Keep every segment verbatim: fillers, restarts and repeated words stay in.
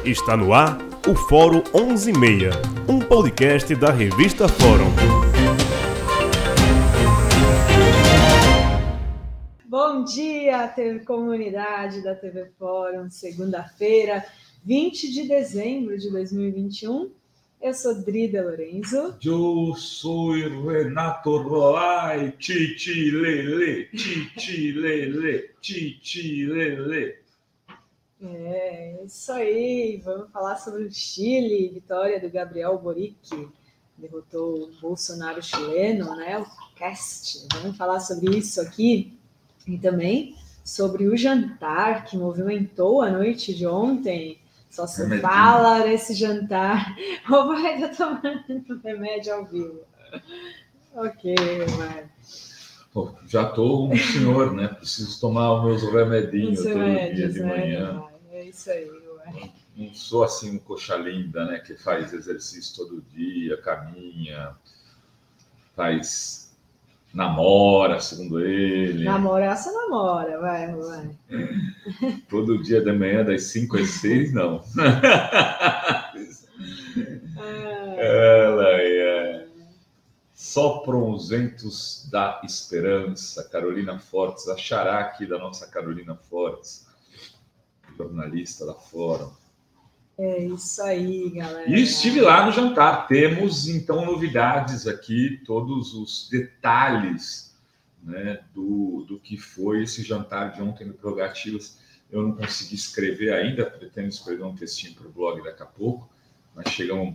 Está no ar o Fórum onze e meia, um podcast da revista Fórum. Bom dia, T V comunidade da T V Fórum, segunda-feira, vinte de dezembro de dois mil e vinte e um. Eu sou Drida Lorenzo. Eu sou Renato Roai, titi lele, titi lele, titi lele. É, isso aí. Vamos falar sobre o Chile, vitória do Gabriel Boric, derrotou o Bolsonaro chileno, né? O cast. Vamos falar sobre isso aqui e também sobre o jantar que movimentou a noite de ontem. Só se remédio. Fala nesse jantar. Ou vai estar tomando remédio ao vivo. Ok, vai. Pô, já estou um senhor, né? Preciso tomar os meus remedinhos todo remédios, dia de manhã. Né? É isso aí, ué. Não sou assim um coxa linda, né? Que faz exercício todo dia, caminha, faz... namora, segundo ele. Namorar, você namora, vai, vai. Todo dia de manhã, das cinco às seis, não. Ela é. Sopram os ventos da esperança. Carolina Fortes, a xará aqui da nossa Carolina Fortes, jornalista da Fórum. É isso aí, galera. E estive lá no jantar. Temos, então, novidades aqui, todos os detalhes, né, do, do que foi esse jantar de ontem no Prerrogativas. Eu não consegui escrever ainda, pretendo escrever um textinho para o blog daqui a pouco, mas chegamos,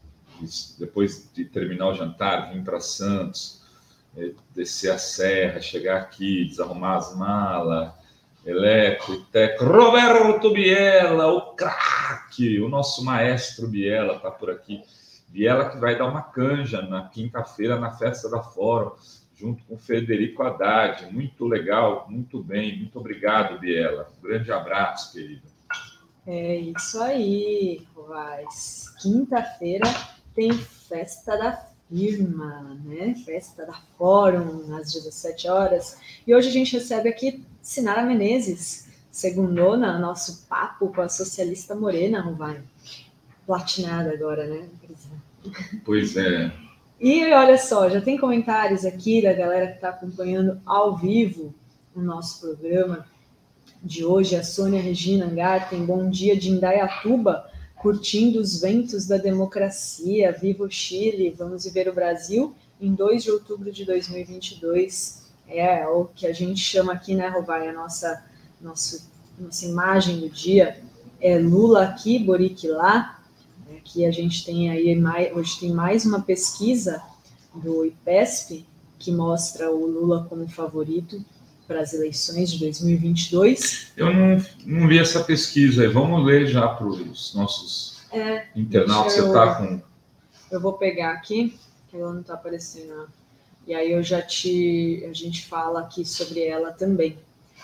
depois de terminar o jantar, vim para Santos, descer a serra, chegar aqui, desarrumar as malas, Eleco, Iteco, Roberto Biella, o craque, o nosso maestro Biella está por aqui. Biella que vai dar uma canja na quinta-feira na festa da Fórum, junto com o Frederico Haddad. Muito legal, muito bem. Muito obrigado, Biella. Um grande abraço, querido. É isso aí, Vaz. Quinta-feira tem festa da firma, né? Festa da Fórum, às dezessete horas. E hoje a gente recebe aqui Sinara Menezes, segundona, nosso papo com a socialista Morena, Ruvai. Platinada agora, né? Pois é. E olha só, já tem comentários aqui da galera que está acompanhando ao vivo o nosso programa de hoje. A Sônia Regina Angarten, bom dia de Indaiatuba, curtindo os ventos da democracia. Viva o Chile, vamos viver o Brasil em dois de outubro de dois mil e vinte e dois. É o que a gente chama aqui, né, Rovai, a nossa, nossa, nossa imagem do dia é Lula aqui, Boric lá. Aqui a gente tem aí, mais, hoje tem mais uma pesquisa do IPESP que mostra o Lula como favorito para as eleições de dois mil e vinte e dois. Eu não, não li essa pesquisa aí, vamos ler já para os nossos é, internautas. Você está com... Eu vou pegar aqui, que ela não está aparecendo. E aí eu já te, a gente fala aqui sobre ela também.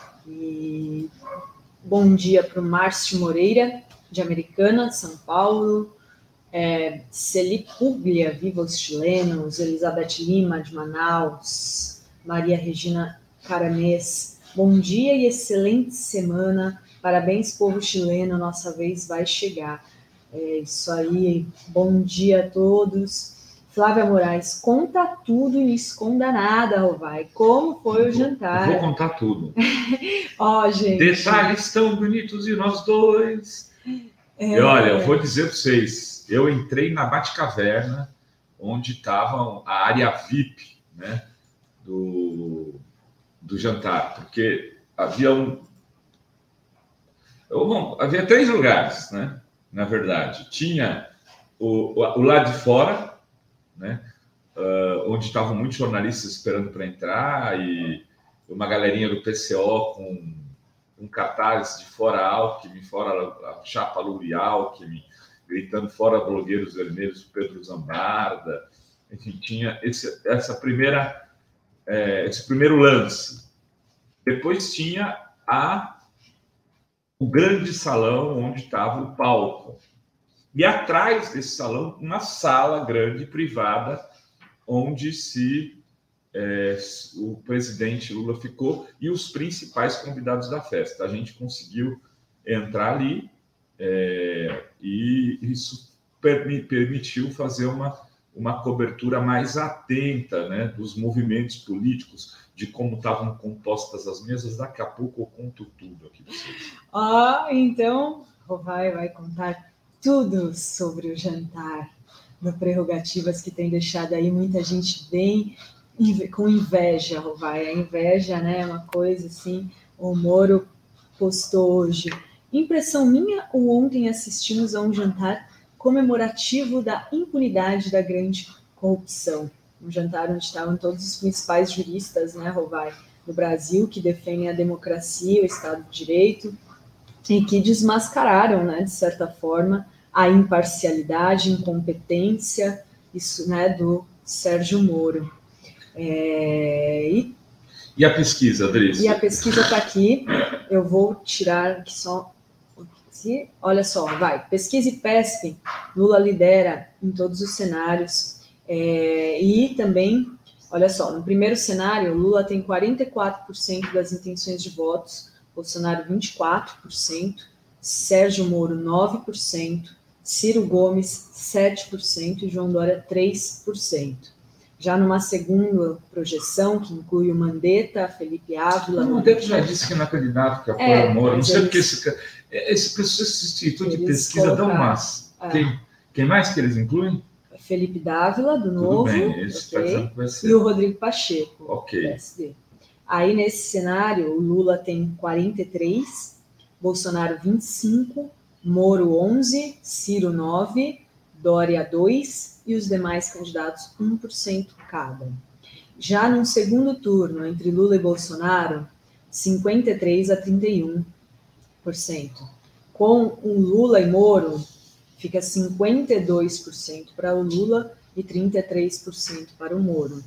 E bom dia para o Márcio Moreira, de Americana, São Paulo. É, Celi Puglia, viva os chilenos. Elizabeth Lima, de Manaus. Maria Regina Caramês, bom dia e excelente semana. Parabéns, povo chileno, nossa vez vai chegar. É isso aí, bom dia a todos. Flávia Moraes, conta tudo e não esconda nada, Rovai. Como foi o jantar? Eu vou contar tudo. Ó, gente. Detalhes tão bonitos de nós dois. É... E olha, eu vou dizer para vocês, eu entrei na Batcaverna, onde estava a área V I P, né, do, do jantar, porque havia um... Bom, havia três lugares, né, na verdade. Tinha o, o, o lado de fora, né, uh, onde estavam muitos jornalistas esperando para entrar e uma galerinha do P C O com um cartaz de fora Alckmin, fora a chapa Lula Alckmin, gritando fora blogueiros vermelhos, Pedro Zambarda. Enfim, tinha esse, essa primeira, é, esse primeiro lance. Depois tinha a, o grande salão onde estava o palco. E atrás desse salão, uma sala grande, privada, onde se, é, o presidente Lula ficou e os principais convidados da festa. A gente conseguiu entrar ali É, e isso permitiu fazer uma, uma cobertura mais atenta, né, dos movimentos políticos, de como estavam compostas as mesas. Daqui a pouco eu conto tudo aqui para vocês. Ah, então Rovai vai contar tudo sobre o jantar do Prerrogativas, que tem deixado aí muita gente bem com inveja, Rovai. A inveja, né, é uma coisa assim. O Moro postou hoje: impressão minha ou ontem assistimos a um jantar comemorativo da impunidade da grande corrupção. Um jantar onde estavam todos os principais juristas, né, Rovai, do Brasil, que defendem a democracia, o Estado de Direito, e que desmascararam, né, de certa forma, a imparcialidade, incompetência, isso, né, do Sérgio Moro. É, e, e a pesquisa, Adriana? E a pesquisa está aqui. Eu vou tirar aqui só. Olha só, vai. Pesquisa e P E S P, Lula lidera em todos os cenários. É, e também, olha só, no primeiro cenário, Lula tem quarenta e quatro por cento das intenções de votos, Bolsonaro vinte e quatro por cento, Sérgio Moro nove por cento, Ciro Gomes sete por cento e João Dória três por cento. Já numa segunda projeção, que inclui o Mandetta, Felipe Ávila... O Mandetta já disse que não é candidato, que apoia é, o Moro. Não sei porque esse, esse, esse instituto de pesquisa dá umas... É. Quem, quem mais que eles incluem? Felipe Dávila, do Novo, bem, esse okay, vai ser. E o Rodrigo Pacheco, okay. do P S D. Aí, nesse cenário, o Lula tem quarenta e três, Bolsonaro vinte e cinco, Moro onze, Ciro nove, Dória dois e os demais candidatos um por cento cada. Já num segundo turno, entre Lula e Bolsonaro, cinquenta e três a trinta e um por cento. Com o Lula e Moro, fica cinquenta e dois por cento para o Lula e trinta e três por cento para o Moro.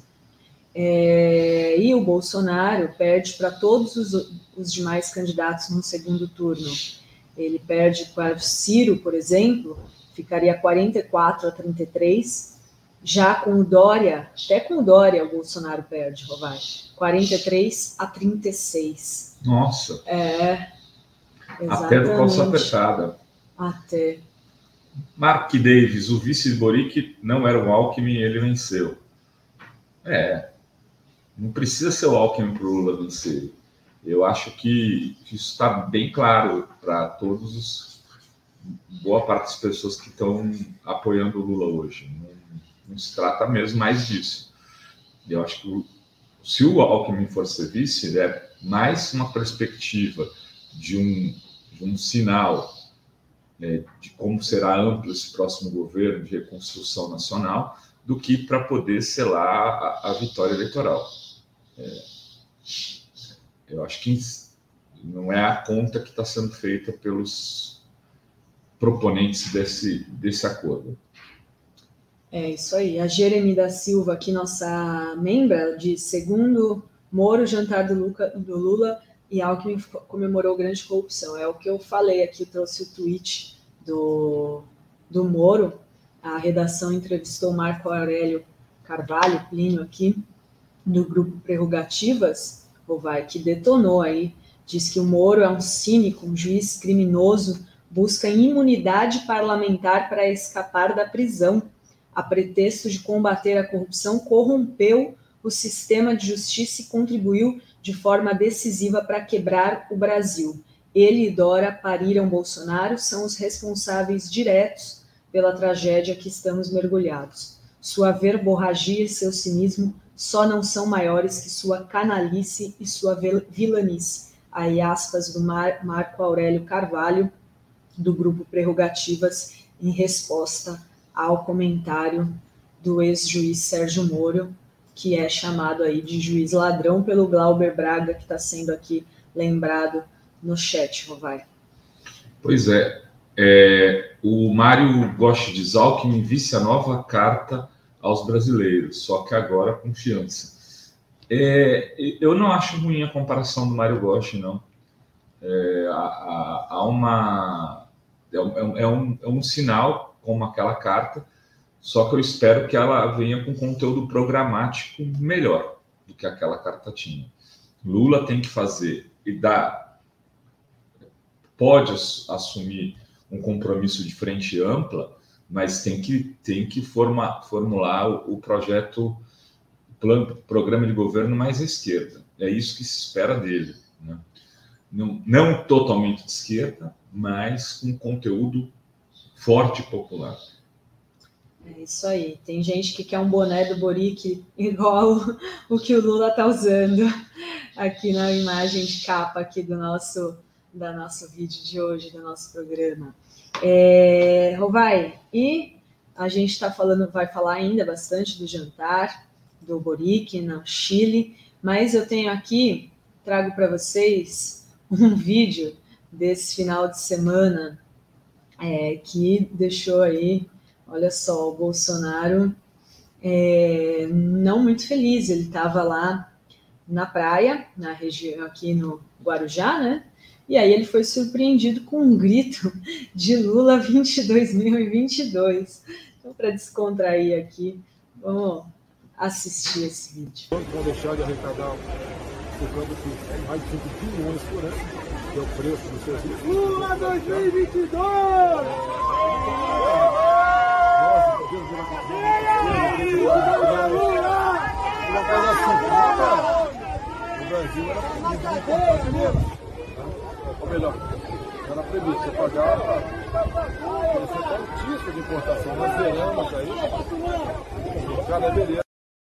É, e o Bolsonaro perde para todos os, os demais candidatos no segundo turno. Ele perde para o Ciro, por exemplo, ficaria quarenta e quatro a trinta e três. Já com o Dória, até com o Dória o Bolsonaro perde, Rovai, quarenta e três a trinta e seis. Nossa! É, exatamente. Até do calça apertada. Até. Mark Davis, o vice de Boric não era o Alckmin, ele venceu. É, não precisa ser o Alckmin para o Lula vencer. Eu acho que, que isso está bem claro para todos os... boa parte das pessoas que estão apoiando o Lula hoje. Não, não se trata mesmo mais disso. Eu acho que o, se o Alckmin for ser vice, é mais uma perspectiva de um, de um sinal, né, de como será amplo esse próximo governo de reconstrução nacional, do que para poder selar a, a vitória eleitoral. É, eu acho que não é a conta que está sendo feita pelos proponentes desse, desse acordo. É isso aí. A Jeremy da Silva, aqui, nossa membra, diz: segundo Moro, o jantar do, Luca, do Lula e Alckmin comemorou grande corrupção. É o que eu falei aqui, eu trouxe o tweet do, do Moro. A redação entrevistou o Marco Aurélio Carvalho, Plínio aqui, do grupo Prerrogativas, Rovai, que detonou aí, diz que o Moro é um cínico, um juiz criminoso, busca imunidade parlamentar para escapar da prisão. A pretexto de combater a corrupção, corrompeu o sistema de justiça e contribuiu de forma decisiva para quebrar o Brasil. Ele e Dora pariram Bolsonaro, são os responsáveis diretos pela tragédia que estamos mergulhados. Sua verborragia e seu cinismo só não são maiores que sua canalice e sua vilanice. Aí, aspas do Mar- Marco Aurélio Carvalho, do grupo Prerrogativas, em resposta ao comentário do ex-juiz Sérgio Moro, que é chamado aí de juiz ladrão pelo Glauber Braga, que está sendo aqui lembrado no chat, Rovai. Pois é, é o Mário Gosch diz: Alckmin vice a nova carta aos brasileiros, só que agora com fiança. É, eu não acho ruim a comparação do Mário Gosch, não. É, há, há uma, é, um, é, um, é um sinal, como aquela carta, só que eu espero que ela venha com conteúdo programático melhor do que aquela carta tinha. Lula tem que fazer e dar, pode assumir um compromisso de frente ampla, mas tem que, tem que formar, formular o, o projeto, plano, programa de governo mais à esquerda. É isso que se espera dele, né? Não, não totalmente de esquerda, mas com conteúdo forte e popular. É isso aí. Tem gente que quer um boné do Boric igual o que o Lula está usando aqui na imagem de capa aqui do nosso, da nosso vídeo de hoje, do nosso programa. É, Rovai, e a gente está falando, vai falar ainda bastante do jantar do Boric no Chile, mas eu tenho aqui, trago para vocês um vídeo desse final de semana é, que deixou aí, olha só, o Bolsonaro é, não muito feliz. Ele estava lá na praia, na região aqui no Guarujá, né? E aí ele foi surpreendido com um grito de Lula dois mil e vinte e dois. Então, para descontrair aqui, vamos assistir esse vídeo. Vão deixar de arrecadar o campo de mais de cinco bilhões por ano, que é o preço do seu Lula dois mil e vinte e dois! Uma coisa assim, o Brasil era proibido de importar dinheiro. Ou melhor, era proibido você pagar para você pagar um disco de importação. Nós veremos aí, cada beleza.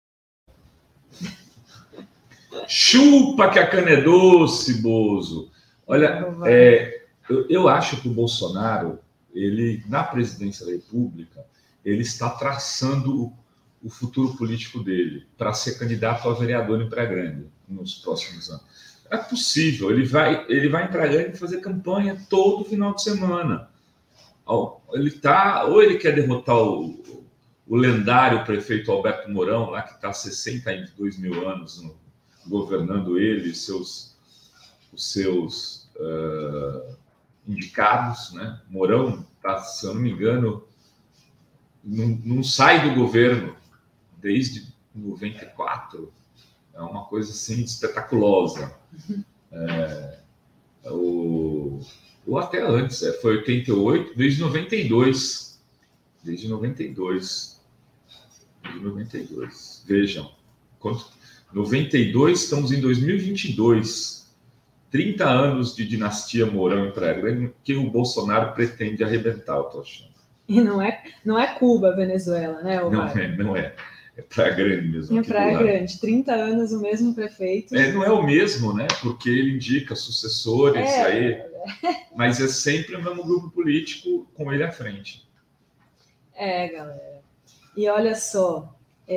Chupa que a cana é doce, Bozo. Olha, é, eu, eu acho que o Bolsonaro, ele, na presidência da República, ele está traçando o, o futuro político dele para ser candidato a vereador em Praia Grande nos próximos anos. É possível, ele vai, ele vai em Praia Grande fazer campanha todo final de semana. Ele tá, ou ele quer derrotar o, o lendário prefeito Alberto Mourão, lá que está há sessenta e dois mil anos no, governando ele e seus, os seus uh, indicados, né? Mourão, tá, se eu não me engano, não, não sai do governo desde noventa e quatro. É uma coisa assim espetaculosa. É, o, ou até antes, é, foi oitenta e oito, desde noventa e dois. Desde noventa e dois. Desde noventa e dois. Vejam, quanto. noventa e dois, estamos em dois mil e vinte e dois. trinta anos de dinastia Mourão em Praia Grande que o Bolsonaro pretende arrebentar, eu tô achando. E não é, não é Cuba, Venezuela, né? Não é, não é. É Praia Grande mesmo. É Praia Grande, trinta anos o mesmo prefeito. É, não é o mesmo, né? Porque ele indica sucessores é, aí, é. Mas é sempre o mesmo grupo político com ele à frente. É, galera. E olha só,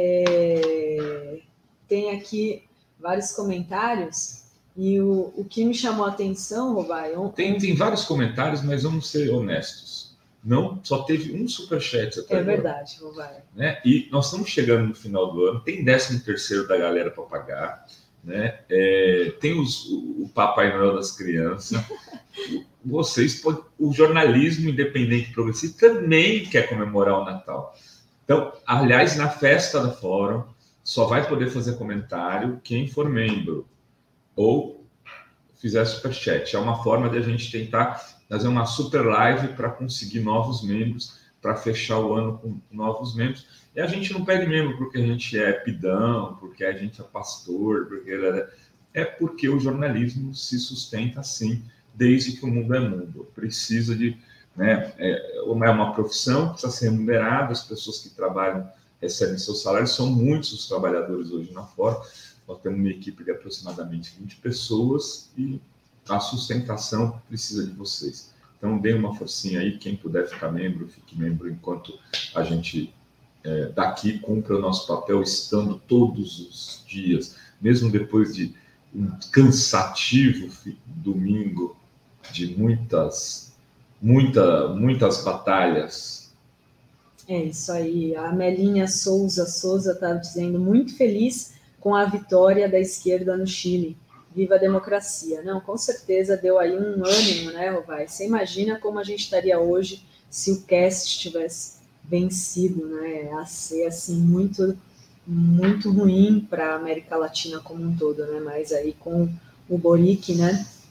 é... tem aqui vários comentários e o, o que me chamou a atenção, Rovai... Um... Tem, tem vários comentários, mas vamos ser honestos. Não, só teve um superchat até É agora. verdade, Rovai. Né? E nós estamos chegando no final do ano, tem décimo terceiro da galera para pagar, né? É, tem os, o, o Papai Noel das crianças. Vocês podem, o jornalismo independente e progressista também quer comemorar o Natal. Então, aliás, na festa da Fórum, só vai poder fazer comentário quem for membro ou fizer superchat. É uma forma de a gente tentar fazer uma super live para conseguir novos membros, para fechar o ano com novos membros. E a gente não pede membro porque a gente é pidão, porque a gente é pastor, porque é porque o jornalismo se sustenta assim, desde que o mundo é mundo. Precisa de... Né, é uma profissão, precisa ser remunerada, as pessoas que trabalham recebem seus salários, são muitos os trabalhadores hoje na Fórum. Nós temos uma equipe de aproximadamente vinte pessoas e a sustentação precisa de vocês. Então, dê uma forcinha aí, quem puder ficar membro, fique membro, enquanto a gente é, daqui cumpre o nosso papel, estando todos os dias, mesmo depois de um cansativo domingo, de muitas, muita, muitas batalhas. É isso aí. A Melinha Souza Souza está dizendo muito feliz com a vitória da esquerda no Chile. Viva a democracia. Não, com certeza deu aí um ânimo, né, Rovai? Você imagina como a gente estaria hoje se o Cast tivesse vencido, né? A ser, assim, muito, muito ruim para a América Latina como um todo, né? Mas aí com o Boric, né,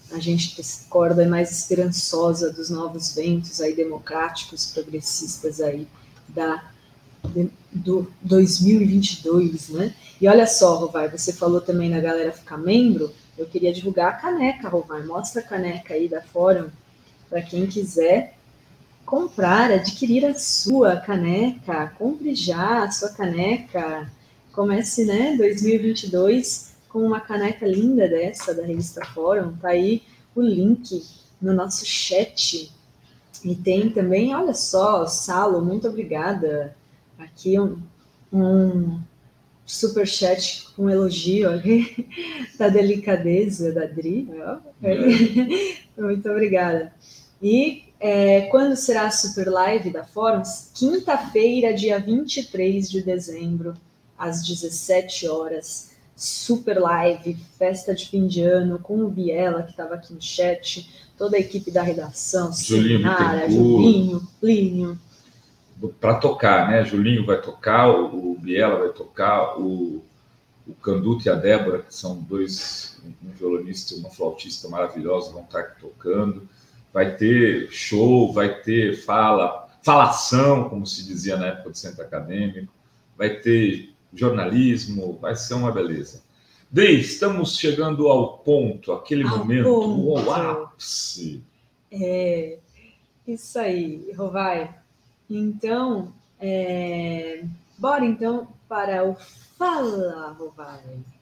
a gente acorda mais esperançosa dos novos ventos aí democráticos, progressistas aí da, de, do dois mil e vinte e dois, né? E olha só, Rovai, você falou também da galera ficar membro, eu queria divulgar a caneca, Rovai, mostra a caneca aí da Fórum, para quem quiser comprar, adquirir a sua caneca, compre já a sua caneca, comece, né, dois mil e vinte e dois com uma caneca linda dessa, da revista Fórum, tá aí o link no nosso chat, e tem também, olha só, Salo, muito obrigada, aqui um, um super chat com elogio ali, da delicadeza da Dri, ó, é. Muito obrigada. E é, quando será a super live da Fórum? Quinta-feira, dia vinte e três de dezembro, às dezessete horas, super live, festa de fim de ano, com o Biela, que estava aqui no chat, toda a equipe da redação, Sinara, Julinho, Plínio. Para tocar, né? Julinho vai tocar, o, o Biela vai tocar, o, o Canduto e a Débora, que são dois, um violonista e uma flautista maravilhosa, vão estar aqui tocando. Vai ter show, vai ter fala, falação, como se dizia na época do centro acadêmico, vai ter jornalismo, vai ser uma beleza. Bem, estamos chegando ao ponto, aquele ao momento, ponto. o ápice. É, isso aí, Rovai. Então, é, bora então para o Fala, Rovai.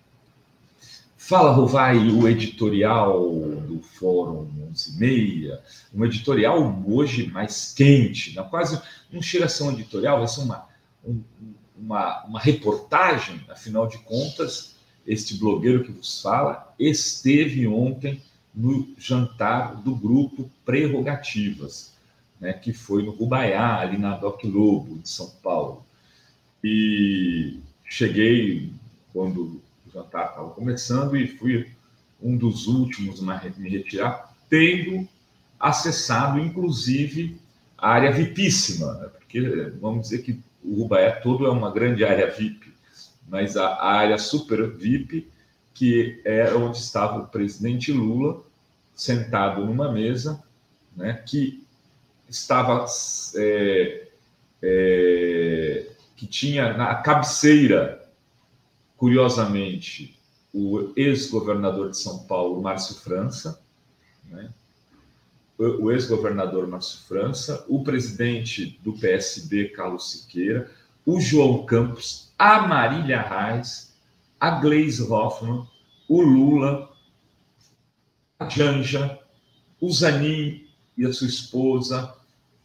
Fala, Rovai, o editorial do Fórum onze e meia, um editorial hoje mais quente, não, quase não chega a ser um editorial, vai ser uma, um, uma, uma reportagem, afinal de contas, este blogueiro que vos fala esteve ontem no jantar do grupo Prerrogativas, né, que foi no Rubaiá, ali na Doc Lobo, de São Paulo. E cheguei quando o jantar estava começando e fui um dos últimos a me retirar, tendo acessado, inclusive, a área vipíssima, né? Porque vamos dizer que o Rubaiá todo é uma grande área V I P, mas a, a área super V I P, que é onde estava o presidente Lula, sentado numa mesa, né, que estava, é, é, que tinha na cabeceira, curiosamente, o ex-governador de São Paulo, Márcio França, né? o ex-governador Márcio França, o presidente do P S B, Carlos Siqueira, o João Campos, a Marília Reis, a Gleisi Hoffmann, o Lula, a Janja, o Zanin e a sua esposa,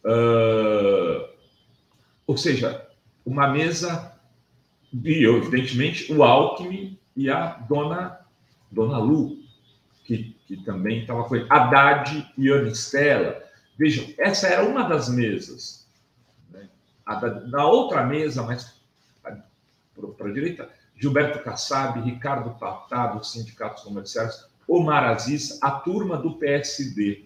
uh, ou seja, uma mesa, e evidentemente o Alckmin e a dona, dona Lu, que, que também estava com ele, Haddad e Ana Estela. Vejam, essa era uma das mesas. Né? A da, na outra mesa, mais para a direita, Gilberto Kassab, Ricardo Patá, dos sindicatos comerciais, Omar Aziz, a turma do P S D.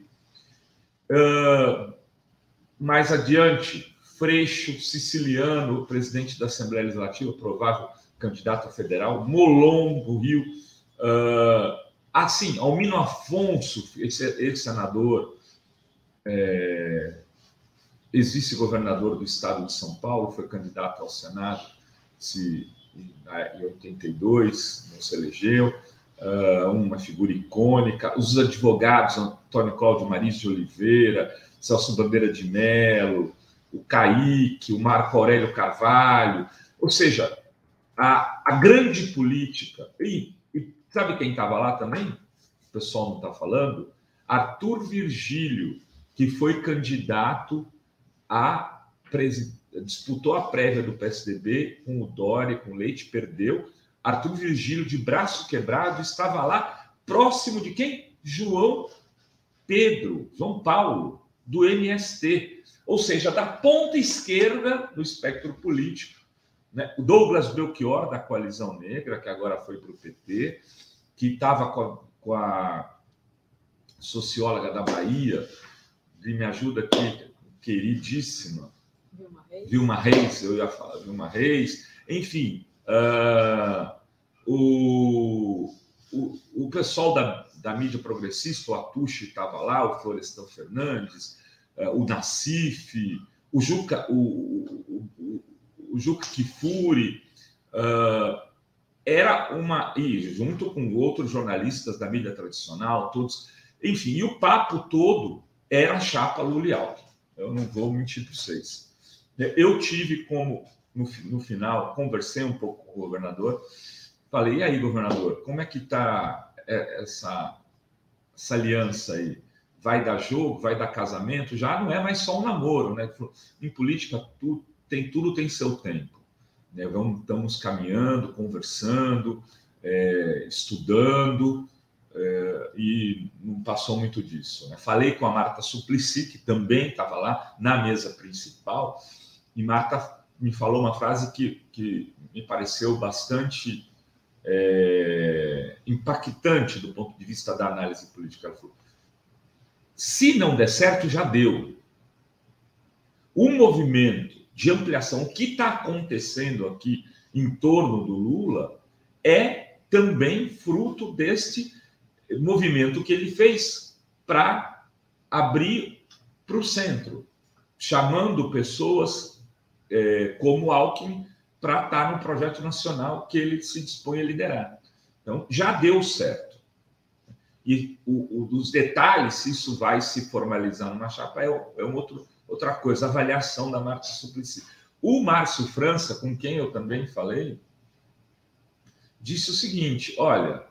Uh, mais adiante, Freixo, Siciliano, presidente da Assembleia Legislativa, provável candidato a federal, Molon, do Rio. Uh, assim, Almino Afonso, ex-senador, é, ex-vice-governador do estado de São Paulo, foi candidato ao Senado se, em oitenta e dois, não se elegeu. Uh, uma figura icônica, os advogados Antônio Cláudio Maris de Oliveira, Celso Bandeira de Mello, o Caíque, o Marco Aurélio Carvalho, ou seja, a, a grande política. E, e sabe quem estava lá também? O pessoal não está falando. Arthur Virgílio, que foi candidato a presidente, disputou a prévia do P S D B com o Dória, com o Leite, perdeu. Arthur Virgílio, de braço quebrado, estava lá, próximo de quem? João Pedro, João Paulo, do M S T, ou seja, da ponta esquerda do espectro político. Né? O Douglas Belchior, da Coalizão Negra, que agora foi para o P T, que estava com, com a socióloga da Bahia, e me ajuda aqui, queridíssima, Vilma Reis, Vilma Reis eu ia falar, Vilma Reis, enfim... Uh, o, o, o pessoal da, da mídia progressista, o Atushi estava lá, o Florestan Fernandes, o Nassif, o Juca, o, o, o, o Juca Kfouri, uh, era uma... E junto com outros jornalistas da mídia tradicional, todos... Enfim, e o papo todo era a chapa Lula e Alckmin. Eu não vou mentir para vocês. Eu tive como, no, no final, conversei um pouco com o governador, falei, e aí, governador, como é que está essa, essa aliança aí? Vai dar jogo, vai dar casamento? Já não é mais só um namoro, né? Em política, tudo tem, tudo tem seu tempo. Né? Vamos, estamos caminhando, conversando, é, estudando, é, e não passou muito disso. Né? Falei com a Marta Suplicy, que também estava lá na mesa principal, e Marta me falou uma frase que, que me pareceu bastante é, impactante do ponto de vista da análise política. Ela falou, se não der certo, já deu. O movimento de ampliação, o que está acontecendo aqui em torno do Lula, é também fruto deste movimento que ele fez para abrir para o centro, chamando pessoas é, como Alckmin para estar no projeto nacional que ele se dispõe a liderar. Então, já deu certo. E o, o, os detalhes, se isso vai se formalizando na chapa, é, é um outro, outra coisa, a avaliação da Marta Suplicy. O Márcio França, com quem eu também falei, disse o seguinte, olha,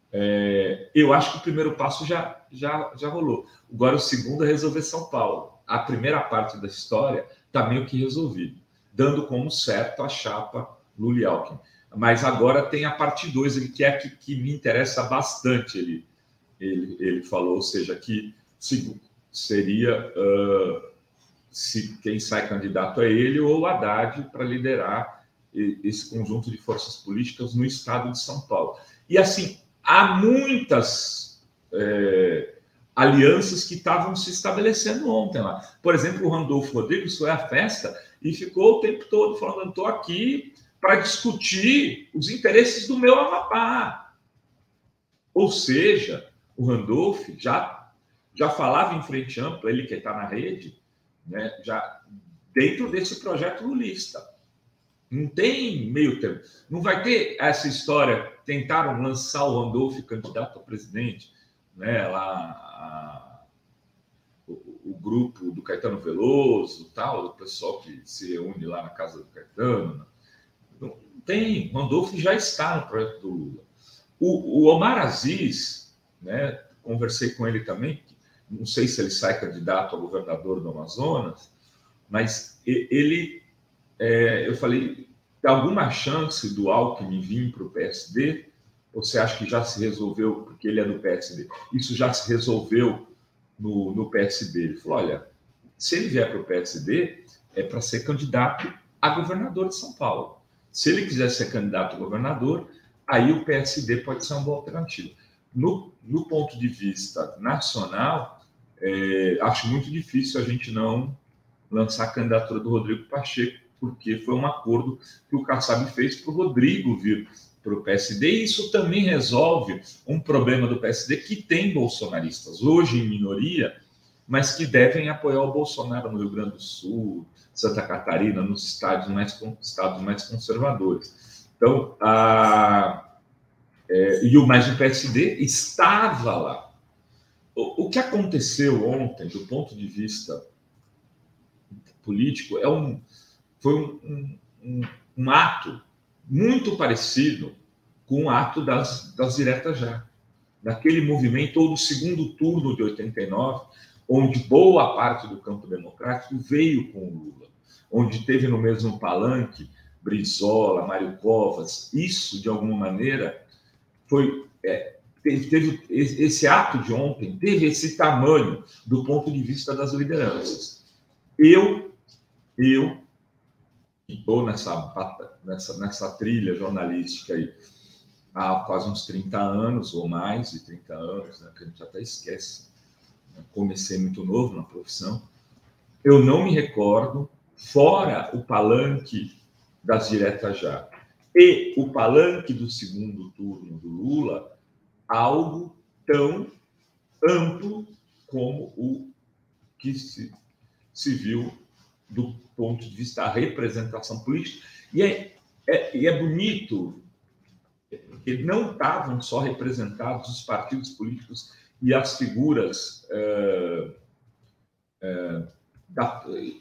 é, eu acho que o primeiro passo já, já, já rolou. Agora o segundo é resolver São Paulo. A primeira parte da história está meio que resolvida, dando como certo a chapa Lula e Alckmin. Mas agora tem a parte dois, que é a que, que me interessa bastante, ele Ele, ele falou, ou seja, que se, seria uh, se quem sai candidato é ele ou o Haddad para liderar esse conjunto de forças políticas no estado de São Paulo. E assim, há muitas é, alianças que estavam se estabelecendo ontem lá. Por exemplo, o Randolfo Rodrigues foi à festa e ficou o tempo todo falando, estou aqui para discutir os interesses do meu Amapá. Ou seja, o Randolph já, já falava em frente ampla, ele que está na rede, né, já dentro desse projeto lulista. Não tem meio termo. Não vai ter essa história, tentaram lançar o Randolph candidato a presidente, né, lá, a, o, o grupo do Caetano Veloso, tal, o pessoal que se reúne lá na casa do Caetano. Não tem, o Randolph já está no projeto do Lula. O, o Omar Aziz, né, conversei com ele também, não sei se ele sai candidato a governador do Amazonas, mas ele, é, eu falei, tem alguma chance do Alckmin vir para o P S D? Ou você acha que já se resolveu, porque ele é do P S D, isso já se resolveu no, no P S D? Ele falou, olha, se ele vier para o P S D, é para ser candidato a governador de São Paulo. Se ele quiser ser candidato a governador, aí o P S D pode ser uma boa alternativa. No, no ponto de vista nacional, é, acho muito difícil a gente não lançar a candidatura do Rodrigo Pacheco, porque foi um acordo que o Kassab fez para o Rodrigo vir para o P S D, e isso também resolve um problema do P S D que tem bolsonaristas, hoje em minoria, mas que devem apoiar o Bolsonaro no Rio Grande do Sul, Santa Catarina, nos estados mais, estados mais conservadores. Então, a... É, e o mais do P S D estava lá. O, o que aconteceu ontem, do ponto de vista político, é um, foi um, um, um ato muito parecido com o ato das, das diretas já. Daquele movimento, ou do segundo turno de oitenta e nove, onde boa parte do campo democrático veio com o Lula, onde teve no mesmo palanque Brizola, Mário Covas. Isso, de alguma maneira, foi, é, teve, teve esse ato de ontem, teve esse tamanho do ponto de vista das lideranças. Eu, eu estou nessa, nessa, nessa trilha jornalística aí há quase uns trinta anos, ou mais de trinta anos, né, que a gente até esquece. Comecei muito novo na profissão. Eu não me recordo, fora o palanque das diretas já, e o palanque do segundo turno do Lula, algo tão amplo como o que se, se viu do ponto de vista da representação política. E é, é, e é bonito que não estavam só representados os partidos políticos e as figuras é, é, da, e,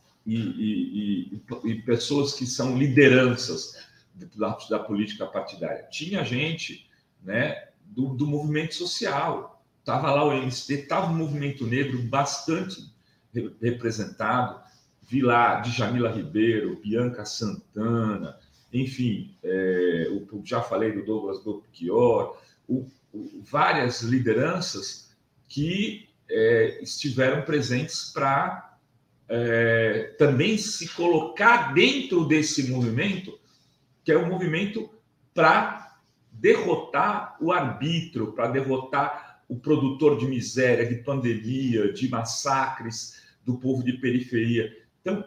e, e, e pessoas que são lideranças da, da política partidária. Tinha gente, né, do, do movimento social. Estava lá o M S T, estava um movimento negro bastante representado. Vi lá Djamila Ribeiro, Bianca Santana, enfim, é, eu já falei do Douglas Belchior, o, o, várias lideranças que é, estiveram presentes para é, também se colocar dentro desse movimento, que é um movimento para derrotar o arbítrio, para derrotar o produtor de miséria, de pandemia, de massacres do povo de periferia. Então,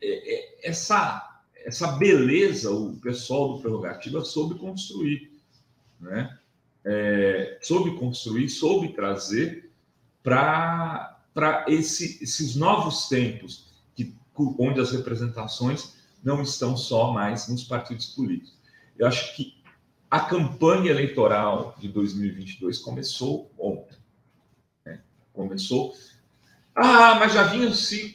essa, essa beleza o pessoal do Prerrogativa soube construir, né? É, soube construir, soube trazer para esse, esses novos tempos, que, onde as representações não estão só mais nos partidos políticos. Eu acho que a campanha eleitoral de dois mil e vinte e dois começou ontem, né? Começou... Ah, mas já vinham se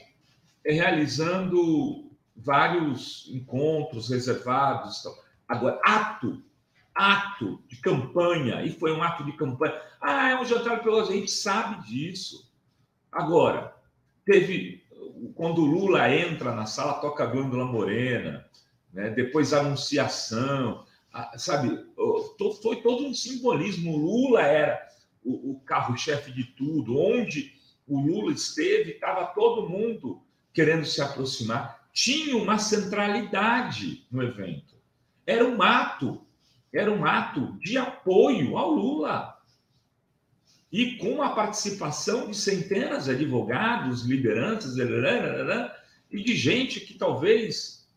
realizando vários encontros reservados. Agora, ato, ato de campanha, e foi um ato de campanha. Ah, é um jantar pelas... A gente sabe disso. Agora, teve... Quando o Lula entra na sala, toca a Glândula Morena, né? Depois a anunciação, sabe? Foi todo um simbolismo. O Lula era o, o carro-chefe de tudo. Onde o Lula esteve, estava todo mundo querendo se aproximar. Tinha uma centralidade no evento. Era um ato, era um ato de apoio ao Lula. E com a participação de centenas de advogados, lideranças, e de gente que talvez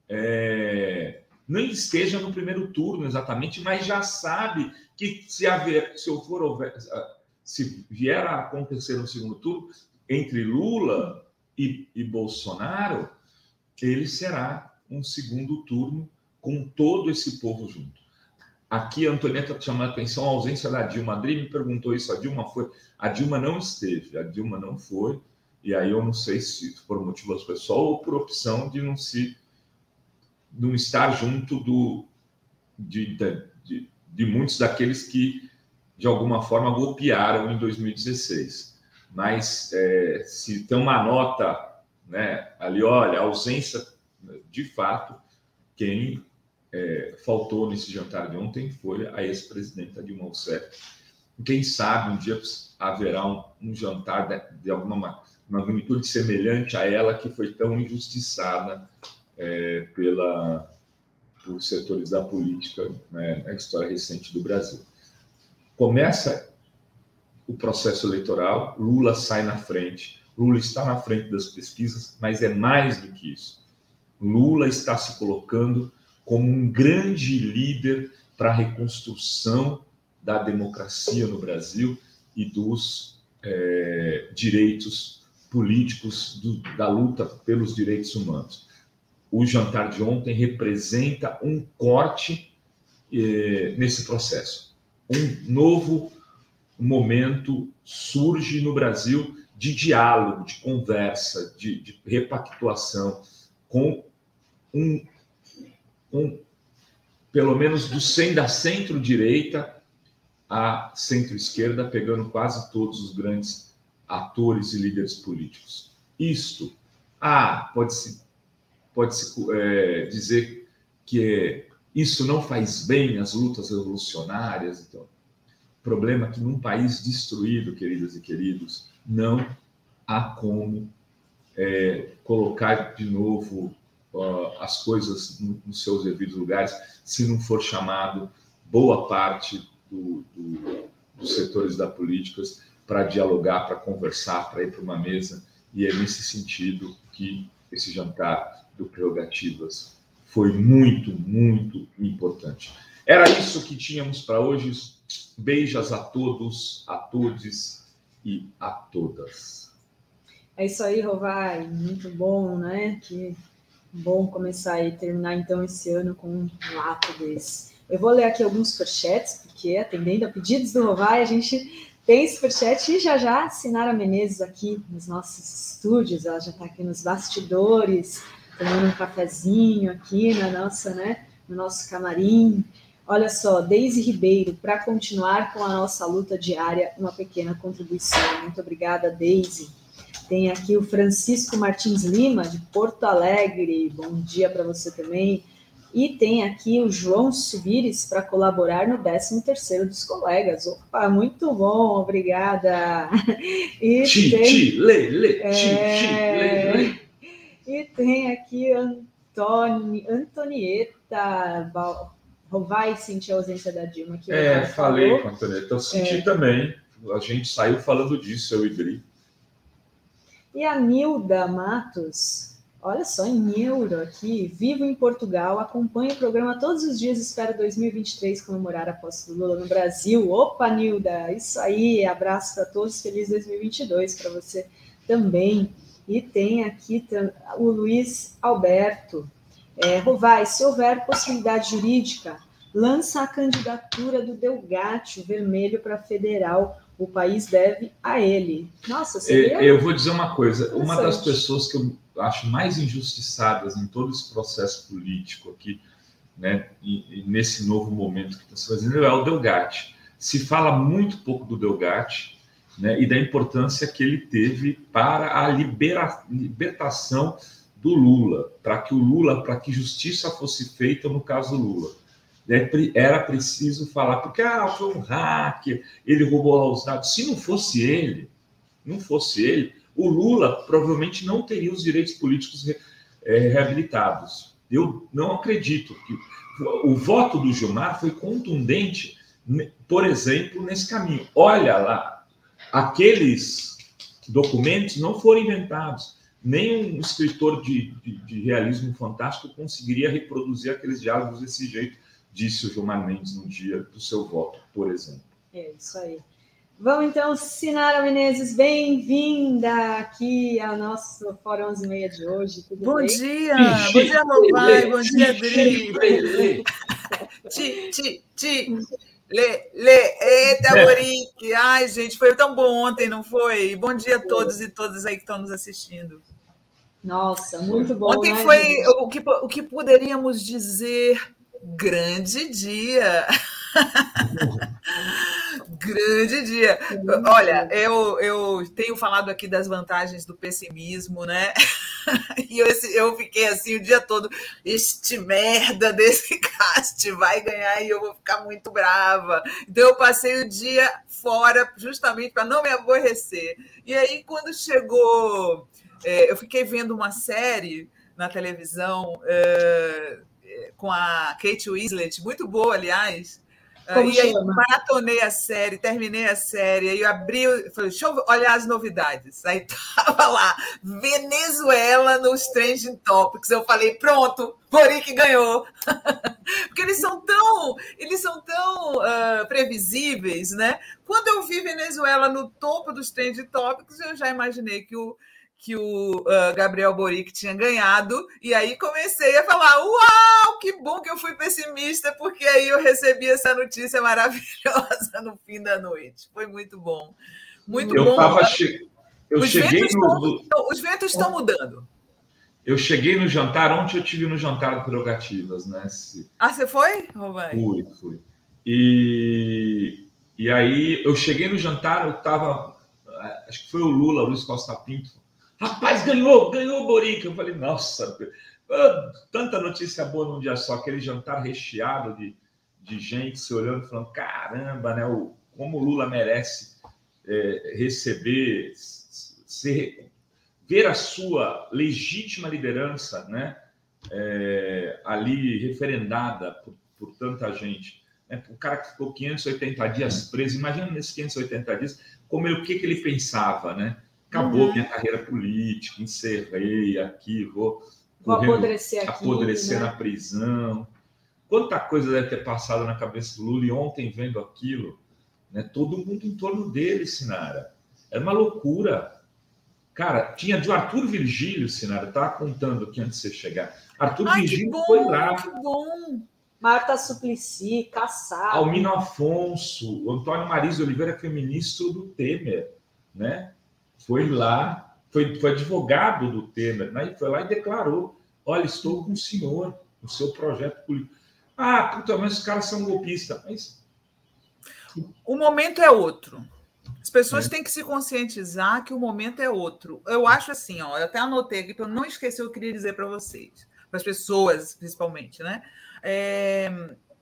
é, não esteja no primeiro turno exatamente, mas já sabe que se, haver, se, eu for, se vier a acontecer no segundo turno, entre Lula e, e Bolsonaro, ele será um segundo turno com todo esse povo junto. Aqui a Antonieta está chamando a atenção a ausência da Dilma. A Adri me perguntou isso, a Dilma foi... A Dilma não esteve, a Dilma não foi, e aí eu não sei se por motivos pessoal ou por opção de não se não estar junto do, de, de, de muitos daqueles que, de alguma forma, golpearam em dois mil e dezesseis. Mas é, se tem uma nota, né, ali, olha, a ausência, de fato, quem... É, faltou nesse jantar de ontem foi a ex-presidenta Dilma Rousseff. Quem sabe um dia haverá um, um jantar de, de alguma magnitude semelhante a ela, que foi tão injustiçada é, pela, por setores da política, né, na história recente do Brasil. Começa o processo eleitoral, Lula sai na frente, Lula está na frente das pesquisas, mas é mais do que isso. Lula está se colocando como um grande líder para a reconstrução da democracia no Brasil e dos é, direitos políticos, do, da luta pelos direitos humanos. O jantar de ontem representa um corte é, nesse processo. Um novo momento surge no Brasil de diálogo, de conversa, de, de repactuação com um Um, pelo menos do centro, da centro-direita à centro-esquerda, pegando quase todos os grandes atores e líderes políticos. Isto, ah, pode-se pode -se, é, dizer que isso não faz bem às lutas revolucionárias. Então, o problema é que num país destruído, queridas e queridos, não há como é, colocar de novo Uh, as coisas no, nos seus devidos lugares, se não for chamado boa parte do, do, dos setores da política para dialogar, para conversar, para ir para uma mesa, e é nesse sentido que esse jantar do Prerrogativas foi muito, muito importante. Era isso que tínhamos para hoje. Beijos a todos, a todes e a todas. É isso aí, Rovai. Muito bom, né? Que bom começar e terminar, então, esse ano com um ato desse. Eu vou ler aqui alguns superchats, porque, atendendo a pedidos do Rovai, a gente tem superchat. E já já a Sinara Menezes aqui nos nossos estúdios, ela já está aqui nos bastidores, tomando um cafezinho aqui na nossa, né, no nosso camarim. Olha só, Deise Ribeiro, para continuar com a nossa luta diária, uma pequena contribuição. Muito obrigada, Deise. Tem aqui o Francisco Martins Lima, de Porto Alegre. Bom dia para você também. E tem aqui o João Subires para colaborar no décimo terceiro dos colegas. Opa, muito bom, obrigada. E Ti, tem, ti, lê, lê, é, ti, ti, lê, lê. E tem aqui Antoni, Antonieta. Rovai sentir a ausência da Dilma. Que É, falei falou. com a Antonieta. Eu senti É. também. A gente saiu falando disso, eu e Dri. E a Nilda Matos, olha só, em euro aqui, vivo em Portugal, acompanho o programa todos os dias, espero dois mil e vinte e três comemorar a posse do Lula no Brasil. Opa, Nilda, isso aí, abraço para todos, feliz dois mil e vinte e dois para você também. E tem aqui o Luiz Alberto. É, Rovai, se houver possibilidade jurídica, lança a candidatura do Delgatti, o vermelho, para federal. O país deve a ele. Nossa, seria... Eu vou dizer uma coisa. Uma das pessoas que eu acho mais injustiçadas em todo esse processo político aqui, né, e, e nesse novo momento que está se fazendo, é o Delgatti. Se fala muito pouco do Delgatti, né, e da importância que ele teve para a libera, libertação do Lula, para que o Lula, para que justiça fosse feita no caso do Lula. Era preciso falar, porque ah, foi um hacker, ele roubou lá os dados. Se não fosse ele, não fosse ele, o Lula provavelmente não teria os direitos políticos é, reabilitados. Eu não acredito que o voto do Gilmar foi contundente, por exemplo, nesse caminho. Olha lá, aqueles documentos não foram inventados. Nem um escritor de, de, de realismo fantástico conseguiria reproduzir aqueles diálogos desse jeito, disse o Gilmar Mendes no dia do seu voto, por exemplo. É isso aí. Vamos então, Sinara Menezes, bem-vinda aqui ao nosso Fórum onze e meia de hoje. Tudo bom bem? dia, bom dia, Rovai, bom dia, Dri. Ti, ti, ti. Lê, lê, eita, Boric. Ai, gente, foi tão bom ontem, não foi? Bom dia a todos e todas aí que estão nos assistindo. Nossa, muito bom. Ontem né, foi gente? o que, o que poderíamos dizer grande dia. Grande dia. Olha, eu, eu tenho falado aqui das vantagens do pessimismo, né? E eu, eu fiquei assim o dia todo, este merda desse cast vai ganhar e eu vou ficar muito brava. Então eu passei o dia fora justamente para não me aborrecer. E aí quando chegou, é, eu fiquei vendo uma série na televisão é, com a Kate Winslet, muito boa, aliás. Como e aí chama? maratonei a série, terminei a série, aí eu abri, falei, deixa eu olhar as novidades. Aí tava lá, Venezuela nos Trending Topics. Eu falei, pronto, Boric ganhou. Porque eles são tão, eles são tão uh, previsíveis, né? Quando eu vi Venezuela no topo dos Trending Topics, eu já imaginei que o que o uh, Gabriel Boric tinha ganhado, e aí comecei a falar, uau, que bom que eu fui pessimista, porque aí eu recebi essa notícia maravilhosa no fim da noite. Foi muito bom. Muito eu bom. Tava che... Eu os, cheguei ventos no... estão, os ventos estão mudando. Eu cheguei no jantar, ontem eu tive no jantar de prerrogativas, né? Se... Ah, você foi, Rovai? Fui, fui. E... e aí eu cheguei no jantar, eu estava, acho que foi o Lula, Luiz Costa Pinto, rapaz, ganhou, ganhou o Boric. Eu falei, nossa, tanta notícia boa num dia só, aquele jantar recheado de, de gente se olhando, falando, caramba, né, o, como o Lula merece é, receber, ser, ver a sua legítima liderança, né, é, ali referendada por, por tanta gente. Né, o cara que ficou quinhentos e oitenta dias preso, imagina nesses quinhentos e oitenta dias, como ele, o que, que ele pensava, né? Acabou uhum. minha carreira política, encerrei aqui, vou, vou apodrecer, aqui, apodrecer né? na prisão. Quanta coisa deve ter passado na cabeça do Lula, e ontem, vendo aquilo, né? Todo mundo em torno dele, Sinara. Era uma loucura. Cara, tinha de Arthur Virgílio, Sinara, eu estava contando aqui antes de você chegar. Arthur Ai, Virgílio que bom, foi lá. que bom. Marta Suplicy, Kassab. Almino Afonso, o Antônio Mariz Oliveira, que foi ministro do Temer, né? Foi lá, foi, foi advogado do Temer, né? Foi lá e declarou: olha, estou com o senhor, o seu projeto político. Ah, puta, mas os caras são golpistas. Mas... O momento é outro. As pessoas É. têm que se conscientizar que o momento é outro. Eu acho assim, ó, eu até anotei aqui para eu não esquecer o que eu queria dizer para vocês, para as pessoas, principalmente, né? É,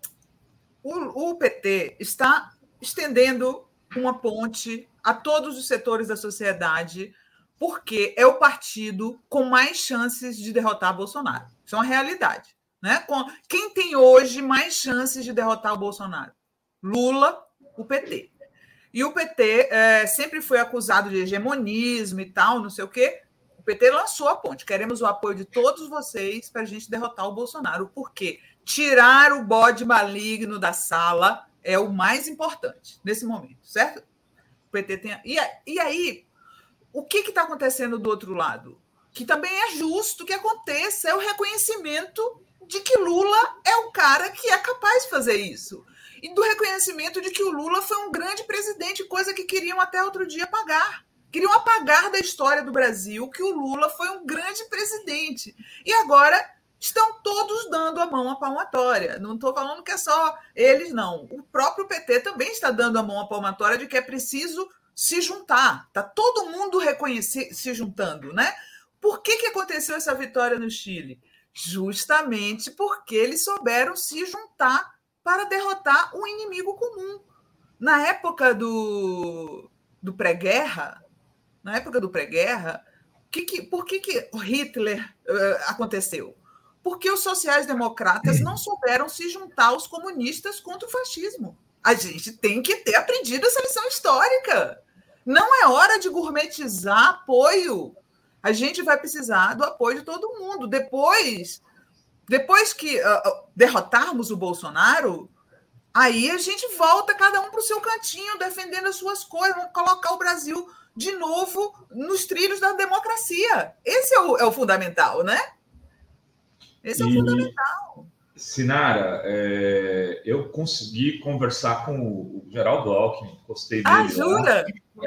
o, o P T está estendendo uma ponte a todos os setores da sociedade, porque é o partido com mais chances de derrotar Bolsonaro. Isso é uma realidade, né? Quem tem hoje mais chances de derrotar o Bolsonaro? Lula, o P T. E o P T é, sempre foi acusado de hegemonismo e tal, não sei o quê. O P T lançou a ponte. Queremos o apoio de todos vocês para a gente derrotar o Bolsonaro. Por quê? Tirar o bode maligno da sala é o mais importante nesse momento, certo? O P T tem... E, e aí, o que está acontecendo do outro lado? Que também é justo que aconteça, é o reconhecimento de que Lula é o cara que é capaz de fazer isso. E do reconhecimento de que o Lula foi um grande presidente, coisa que queriam até outro dia apagar. Queriam apagar da história do Brasil que o Lula foi um grande presidente. E agora estão todos dando a mão à palmatória. Não estou falando que é só eles, não. O próprio P T também está dando a mão à palmatória de que é preciso se juntar. Está todo mundo reconhecer, se juntando, né? Por que, que aconteceu essa vitória no Chile? Justamente porque eles souberam se juntar para derrotar um inimigo comum. Na época do, do pré-guerra, na época do pré-guerra, que que, por que, que Hitler uh, aconteceu? Porque os sociais-democratas não souberam se juntar aos comunistas contra o fascismo. A gente tem que ter aprendido essa lição histórica. Não é hora de gourmetizar apoio. A gente vai precisar do apoio de todo mundo. Depois... Depois que uh, derrotarmos o Bolsonaro, aí a gente volta cada um para o seu cantinho, defendendo as suas coisas, vamos colocar o Brasil de novo nos trilhos da democracia. Esse é o, é o fundamental, né? Esse é o e, fundamental. Sinara, é, eu consegui conversar com o Geraldo Alckmin, gostei dele. Ah, jura?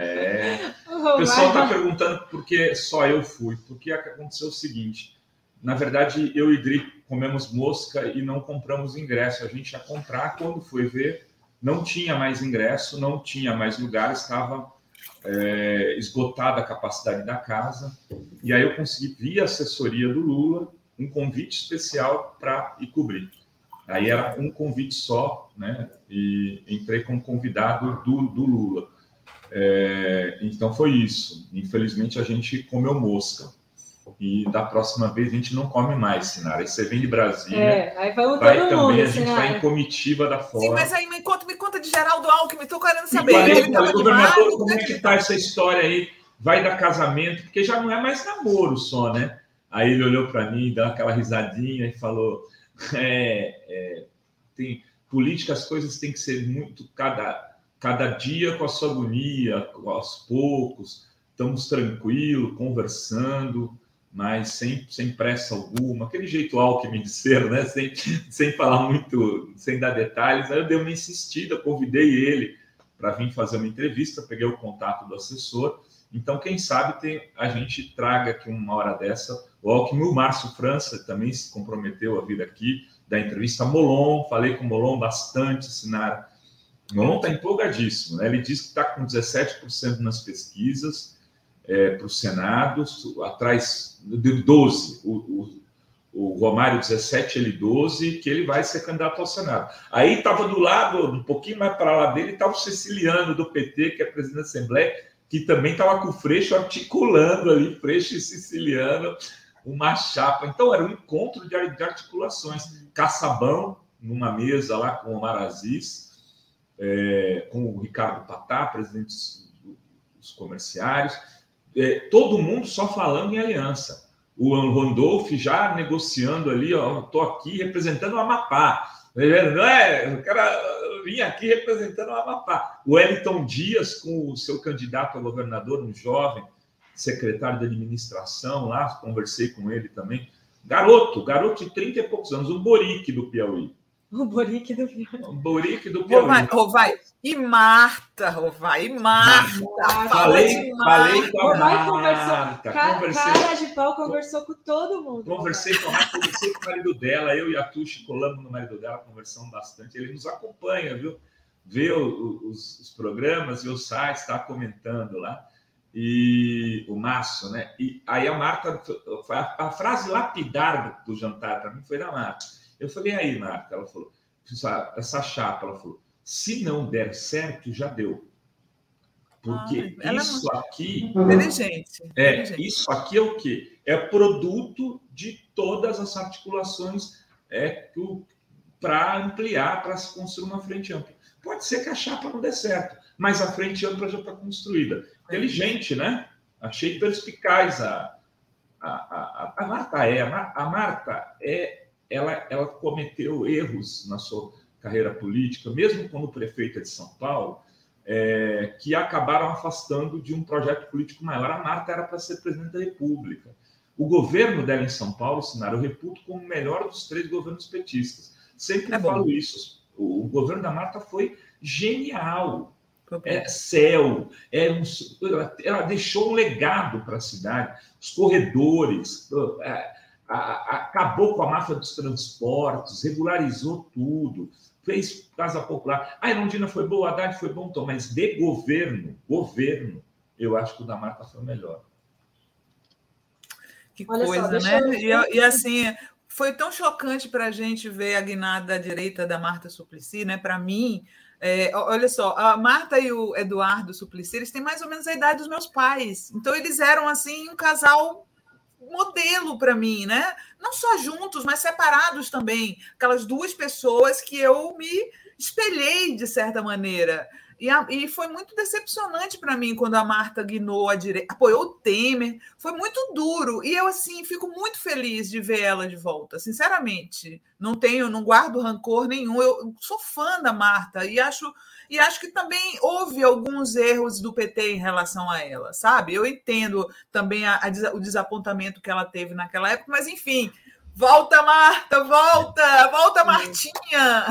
É, o pessoal está perguntando por que só eu fui, porque aconteceu o seguinte... Na verdade, eu e Dri comemos mosca e não compramos ingresso. A gente ia comprar, quando foi ver, não tinha mais ingresso, não tinha mais lugar, estava é, esgotada a capacidade da casa. E aí eu consegui, via assessoria do Lula, um convite especial para ir cobrir. Aí era um convite só, né? E entrei como convidado do, do Lula. É, então foi isso. Infelizmente, a gente comeu mosca. E da próxima vez a gente não come mais, Sinara. Aí você vem de Brasília, é, aí vai, vai todo também, mundo, a gente Sinara. vai em comitiva da Ford. Sim, mas aí me conta, me conta de Geraldo Alckmin, estou querendo saber. Falei, Ele falei, estava governador, demais, como é que está essa história aí? Vai dar casamento? Porque já não é mais namoro só, né? Aí ele olhou para mim, deu aquela risadinha e falou: é, é, tem, política, as coisas têm que ser muito, cada, cada dia com a sua agonia, aos poucos, estamos tranquilos, conversando, mas sem, sem pressa alguma, aquele jeito Alckmin de ser, né? sem, sem falar muito, sem dar detalhes. Aí eu dei uma insistida, convidei ele para vir fazer uma entrevista, peguei o contato do assessor. Então, quem sabe tem, a gente traga aqui uma hora dessa o Alckmin. O Márcio França também se comprometeu a vir aqui, da entrevista Molon, falei com o Molon bastante, Sinara. O Molon está empolgadíssimo, né? Ele diz que está com dezessete por cento nas pesquisas, É, para o Senado, atrás de doze, o, o, o Romário dezessete, ele doze, que ele vai ser candidato ao Senado. Aí estava do lado, um pouquinho mais para lá dele, estava o Ceciliano do P T, que é presidente da Assembleia, que também estava com o Freixo articulando ali, Freixo e Ceciliano, uma chapa. Então era um encontro de, de articulações. Caçabão, numa mesa lá com o Omar Aziz, é, com o Ricardo Patá, presidente dos comerciários. É, todo mundo só falando em aliança. O Randolph já negociando ali, ó, estou aqui representando o Amapá. Não é? O cara eu vim aqui representando o Amapá. O Wellington Dias, com o seu candidato a governador, um jovem secretário de administração lá, conversei com ele também. Garoto, garoto de trinta e poucos anos, um Borique do Piauí. O Borique do Piauí. Um Borique do Piauí. Rovai, Rovai. E Marta, Rovai, e Marta. Falei, falei com a Rovai Marta. Ca Conversei, cara de pau conversou com todo mundo. conversei com a Marta, conversei com o marido dela, eu e a Tuxi colamos no marido dela, conversamos bastante. Ele nos acompanha, viu? Vê o, os, os programas, vê os sites, está comentando lá. E o Márcio, né? E aí a Marta, a, a frase lapidar do jantar para mim foi da Marta. Eu falei, aí, Marta, ela falou, essa, essa chapa, ela falou, se não der certo, já deu. Porque ah, isso é aqui... Inteligente. É, inteligente. Isso aqui é o quê? É produto de todas as articulações é, para ampliar, para se construir uma frente ampla. Pode ser que a chapa não dê certo, mas a frente ampla já está construída. Inteligente, né? Achei perspicaz a, a, a, a Marta é. A Marta é... Ela, ela cometeu erros na sua carreira política, mesmo quando prefeita de São Paulo, é, que acabaram afastando de um projeto político maior. A Marta era para ser presidente da República. O governo dela em São Paulo, Sinara, eu reputo como o melhor dos três governos petistas. Sempre é falo bom. isso. O, o governo da Marta foi genial. É céu. É um, ela, ela deixou um legado para a cidade. Os corredores... É, acabou com a máfia dos transportes, regularizou tudo, fez Casa Popular. A Erundina foi boa, a Haddad foi bom, então, mas de governo, governo, eu acho que o da Marta foi o melhor. Que Olha coisa, só, né? Eu... E, e assim, foi tão chocante para a gente ver a guinada direita da Marta Suplicy, né? Para mim, é, olha só, a Marta e o Eduardo Suplicy, eles têm mais ou menos a idade dos meus pais. Então, eles eram, assim, um casal... modelo para mim, né? Não só juntos, mas separados também. Aquelas duas pessoas que eu me espelhei, de certa maneira. E, a, e foi muito decepcionante para mim quando a Marta guinou a direita, apoiou o Temer. Foi muito duro. E eu, assim, fico muito feliz de ver ela de volta, sinceramente. Não tenho, não guardo rancor nenhum. Eu sou fã da Marta e acho... E acho que também houve alguns erros do P T em relação a ela, sabe? Eu entendo também a, a, o desapontamento que ela teve naquela época, mas, enfim, volta, Marta, volta, volta, Martinha!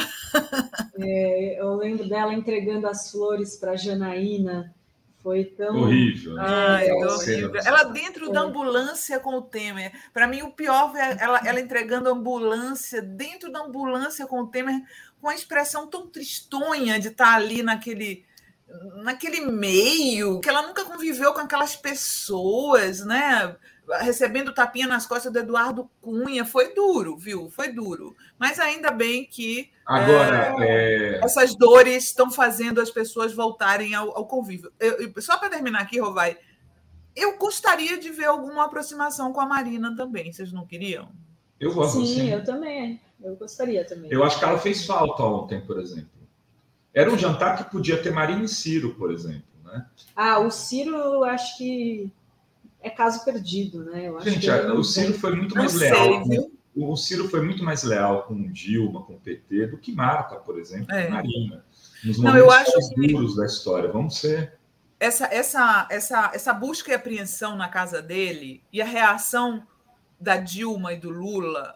É, eu lembro dela entregando as flores para a Janaína. Foi tão... Horrível. Né? Ai, é, horrível. Ela dentro é. da ambulância com o Temer. Para mim, o pior foi ela, ela entregando a ambulância, dentro da ambulância com o Temer, com a expressão tão tristonha de estar ali naquele, naquele meio, que ela nunca conviveu com aquelas pessoas, né? Recebendo tapinha nas costas do Eduardo Cunha. Foi duro, viu? Foi duro. Mas ainda bem que Agora, é, é... essas dores estão fazendo as pessoas voltarem ao, ao convívio. Eu, eu, só para terminar aqui, Rovai, eu gostaria de ver alguma aproximação com a Marina também. Vocês não queriam? Eu gosto. Sim, sim. eu também. Eu gostaria também. Eu acho que ela fez falta ontem, por exemplo. Era um jantar que podia ter Marina e Ciro, por exemplo. Né? Ah, o Ciro, eu acho que é caso perdido, né? Eu acho Gente, que o Ciro foi muito mais sei, leal. Viu? O Ciro foi muito mais leal com o Dilma, com o P T, do que Marta, por exemplo, é. com Marina. Nos Não, eu acho duros que... da história. Vamos ser... Essa, essa, essa, essa busca e apreensão na casa dele e a reação da Dilma e do Lula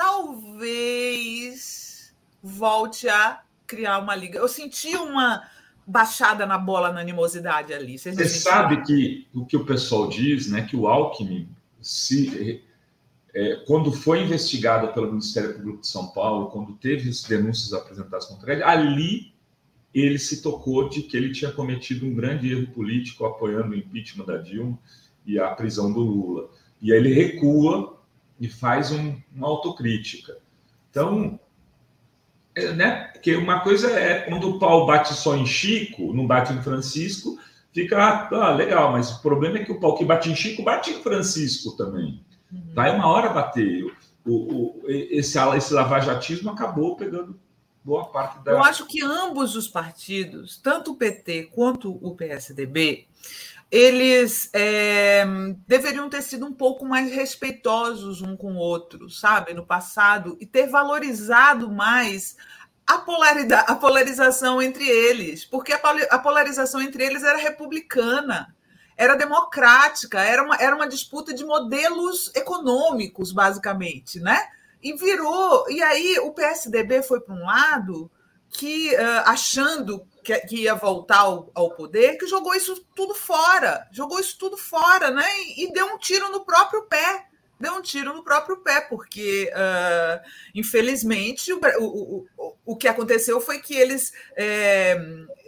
talvez volte a criar uma liga. Eu senti uma baixada na bola na animosidade ali. Vocês Você sabe que o que o pessoal diz, né, que o Alckmin, se, é, quando foi investigado pelo Ministério Público de São Paulo, quando teve as denúncias apresentadas contra ele, ali ele se tocou de que ele tinha cometido um grande erro político apoiando o impeachment da Dilma e a prisão do Lula. E aí ele recua e faz um, uma autocrítica. Então, é, né? Porque uma coisa é quando o pau bate só em Chico, não bate em Francisco, fica ah, legal, mas o problema é que o pau que bate em Chico bate em Francisco também. Uhum. Vai uma hora bater. O, o, esse, esse lavajatismo acabou pegando boa parte da... Eu acho que ambos os partidos, tanto o P T quanto o P S D B, eles é, deveriam ter sido um pouco mais respeitosos um com o outro, sabe, no passado, e ter valorizado mais a, polaridade, a polarização entre eles, porque a polarização entre eles era republicana, era democrática, era uma, era uma disputa de modelos econômicos, basicamente, né? E virou... E aí o P S D B foi para um lado que, uh, achando que, que ia voltar ao, ao poder, que jogou isso tudo fora, jogou isso tudo fora, né? E, e deu um tiro no próprio pé. Deu um tiro no próprio pé, porque, uh, infelizmente, o, o, o, o que aconteceu foi que eles é,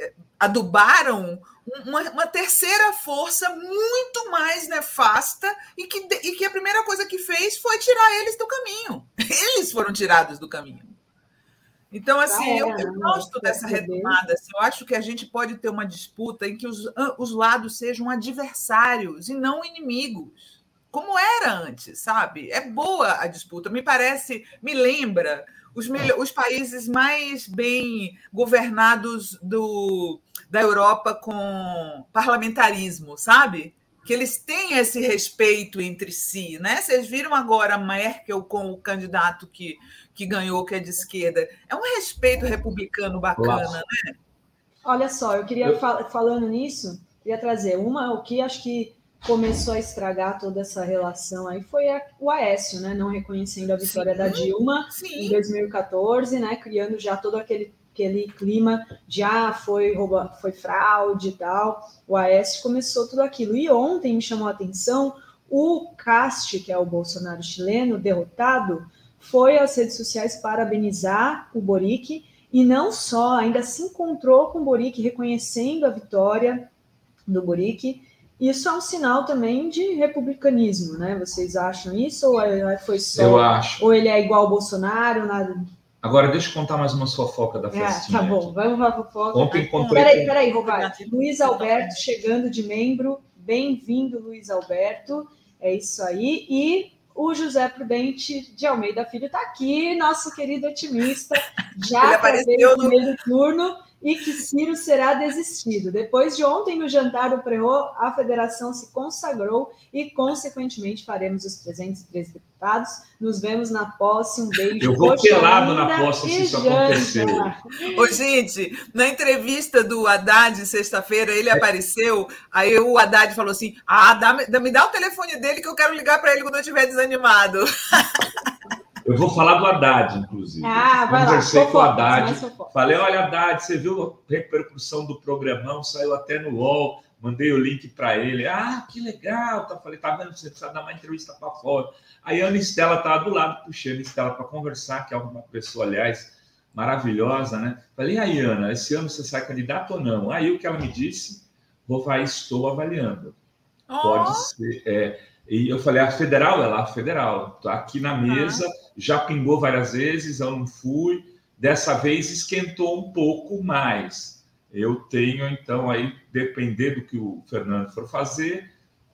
adubaram uma, uma terceira força muito mais nefasta e que, e que a primeira coisa que fez foi tirar eles do caminho. Eles foram tirados do caminho. Então, assim, eu, eu gosto dessa retomada. Assim, eu acho que a gente pode ter uma disputa em que os, os lados sejam adversários e não inimigos. Como era antes, sabe? É boa a disputa. Me parece, me lembra os, os países mais bem governados do, da Europa com parlamentarismo, sabe? Que eles têm esse respeito entre si, né? Vocês viram agora a Merkel com o candidato que, que ganhou, que é de esquerda. É um respeito republicano bacana, Nossa. né? Olha só, eu queria, eu... Fal- falando nisso, queria trazer uma, o que acho que começou a estragar toda essa relação aí foi a, o Aécio, né? Não reconhecendo a vitória sim, da Dilma sim. em dois mil e catorze, né? Criando já todo aquele, aquele clima de ah, foi, rouba, foi fraude e tal. O Aécio começou tudo aquilo. E ontem me chamou a atenção o Cast, que é o Bolsonaro chileno, derrotado, foi às redes sociais parabenizar o Boric e não só, ainda se encontrou com o Boric, reconhecendo a vitória do Boric. Isso é um sinal também de republicanismo, né? Vocês acham isso? Ou foi só... Eu acho. Ou ele é igual ao Bolsonaro? Nada... Agora, deixa eu contar mais uma fofoca da festinha. Ah, tá bom, vamos para a fofoca. Ontem encontrei... Peraí, peraí, Roberto. Luiz Alberto chegando de membro. Bem-vindo, Luiz Alberto. É isso aí. E o José Prudente de Almeida Filho está aqui, nosso querido otimista. Já apareceu no primeiro turno. E que Ciro será desistido. Depois de ontem, no jantar do Prerro, a federação se consagrou e, consequentemente, faremos os trezentos e três deputados. Nos vemos na posse. Um beijo. Eu vou pelado na posse se isso acontecer. Ô, gente, na entrevista do Haddad, sexta-feira, ele apareceu, aí o Haddad falou assim, ah, dá, me dá o telefone dele que eu quero ligar para ele quando eu estiver desanimado. Eu vou falar do Haddad, inclusive. Ah, vai Conversei lá, com o Haddad. fofoca. Falei, olha, Haddad, você viu a repercussão do programão? Saiu até no U O L. Mandei o link para ele. Ah, que legal. Tá, falei, tá vendo? Você precisa dar uma entrevista para fora. Aí a Ana Estela estava do lado, puxei a Ana Estela para conversar, que é uma pessoa, aliás, maravilhosa, né? Falei, e aí, Ana, esse ano você sai candidato ou não? Aí o que ela me disse, vou vai, estou avaliando. Oh. Pode ser... É, e eu falei, a federal é lá, a federal. Tá aqui na mesa, ah. já pingou várias vezes, eu não fui. Dessa vez esquentou um pouco mais. Eu tenho, então, aí, depender do que o Fernando for fazer,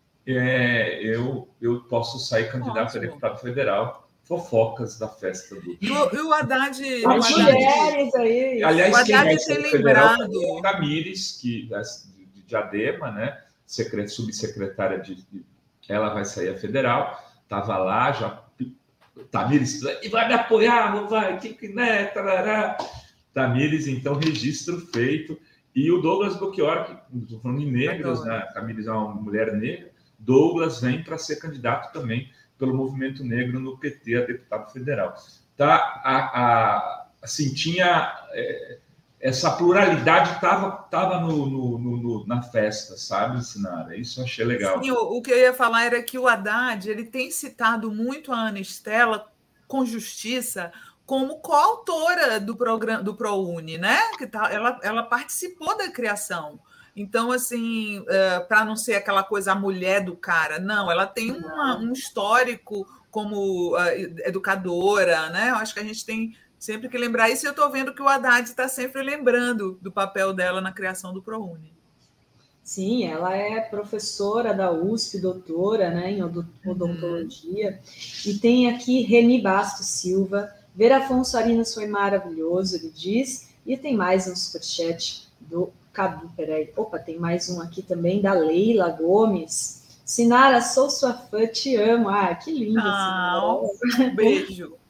é, eu, eu posso sair candidato Ótimo. a deputado federal. Fofocas da festa do... E o, e o Haddad... O Haddad mulheres aí. Aliás, o quem vai ser federal é o Tamires, que, de Diadema, né? Secret, subsecretária de... Ela vai sair a federal, estava lá, já Tamires, e vai me apoiar, não vai, que que né, tarará. Tamires, então, registro feito. E o Douglas Belchior, que estou falando em negros, né? Tamires é uma mulher negra, Douglas vem para ser candidato também pelo movimento negro no P T a deputado federal. Tá, a, a, assim, tinha... É, essa pluralidade estava tava no, no, no, na festa, sabe, Sinara? Isso eu achei legal. Sim, o, o que eu ia falar era que o Haddad ele tem citado muito a Ana Estela com justiça como coautora do programa do ProUni, né? Que tá, ela, ela participou da criação. Então, assim, uh, para não ser aquela coisa a mulher do cara, não, ela tem uma, um histórico como uh, educadora, né? Eu acho que a gente tem sempre que lembrar isso, e eu estou vendo que o Haddad está sempre lembrando do papel dela na criação do ProUni. Sim, ela é professora da U S P, doutora, né, em odontologia. Uhum. E tem aqui Reni Bastos Silva. Ver Afonso Arinas foi maravilhoso, ele diz. E tem mais um superchat do Cadu. Peraí. Opa, tem mais um aqui também, da Leila Gomes. Sinara, sou sua fã, te amo. Ah, que linda. Ah, um beijo.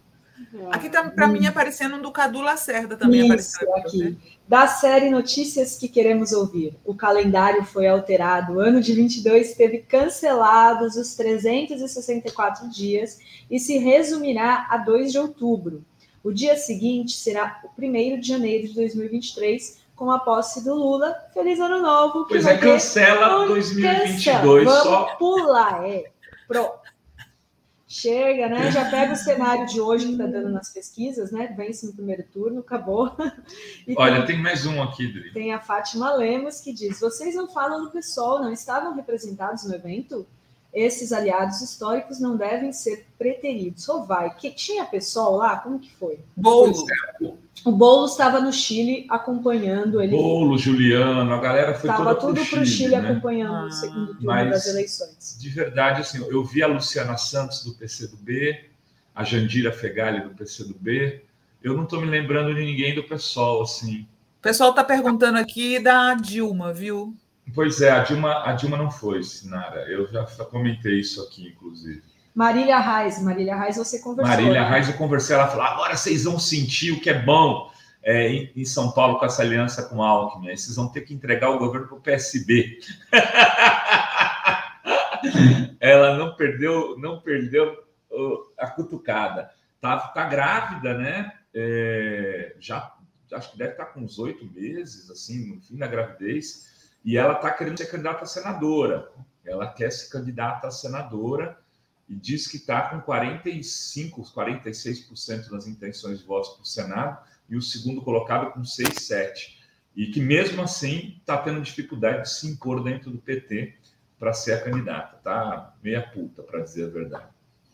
Aqui está, para mim, aparecendo um do Cadu Lacerda também. Isso, aparecendo aqui. Da série Notícias que Queremos Ouvir. O calendário foi alterado. O ano de vinte e dois teve cancelados os trezentos e sessenta e quatro dias e se resumirá a dois de outubro. O dia seguinte será o primeiro de janeiro de dois mil e vinte e três, com a posse do Lula. Feliz Ano Novo. Pois é, cancela dois mil e vinte e dois. Vamos só pular, é. Pronto. Chega, né? Já pega o cenário de hoje que está dando nas pesquisas, né? Vence no primeiro turno, acabou. E Olha, tem, tem mais um aqui, Dri. Tem a Fátima Lemos que diz: vocês não falam do PSOL, não estavam representados no evento? Esses aliados históricos não devem ser preteridos. Ou vai? Que tinha PSOL lá? Como que foi? Bolo. O Boulos estava no Chile acompanhando ele. Bolo, Juliano, a galera foi Estava toda tudo para o Chile, Chile né? acompanhando Ah, o segundo turno mas, das eleições. De verdade, assim, eu vi a Luciana Santos do P C do B, a Jandira Fegali do P C do B. Eu não estou me lembrando de ninguém do PSOL, assim. O pessoal está perguntando aqui da Dilma, viu? Pois é, a Dilma, a Dilma não foi, Sinara. Eu já comentei isso aqui, inclusive. Marília Reis, Marília Reis, você conversou. Marília né? Reis, eu conversei, ela falou, agora vocês vão sentir o que é bom é, em, em São Paulo com essa aliança com o Alckmin. Aí vocês vão ter que entregar o governo para o P S B. Ela não perdeu, não perdeu uh, a cutucada. Tá, tá grávida, né? É, já acho que deve estar com uns oito meses, assim, no fim da gravidez, e ela está querendo ser candidata a senadora. Ela quer ser candidata a senadora e diz que está com quarenta e cinco, quarenta e seis por cento das intenções de votos para o Senado e o segundo colocado com seis, sete. E que, mesmo assim, está tendo dificuldade de se impor dentro do P T para ser a candidata. Está meia puta, para dizer a verdade.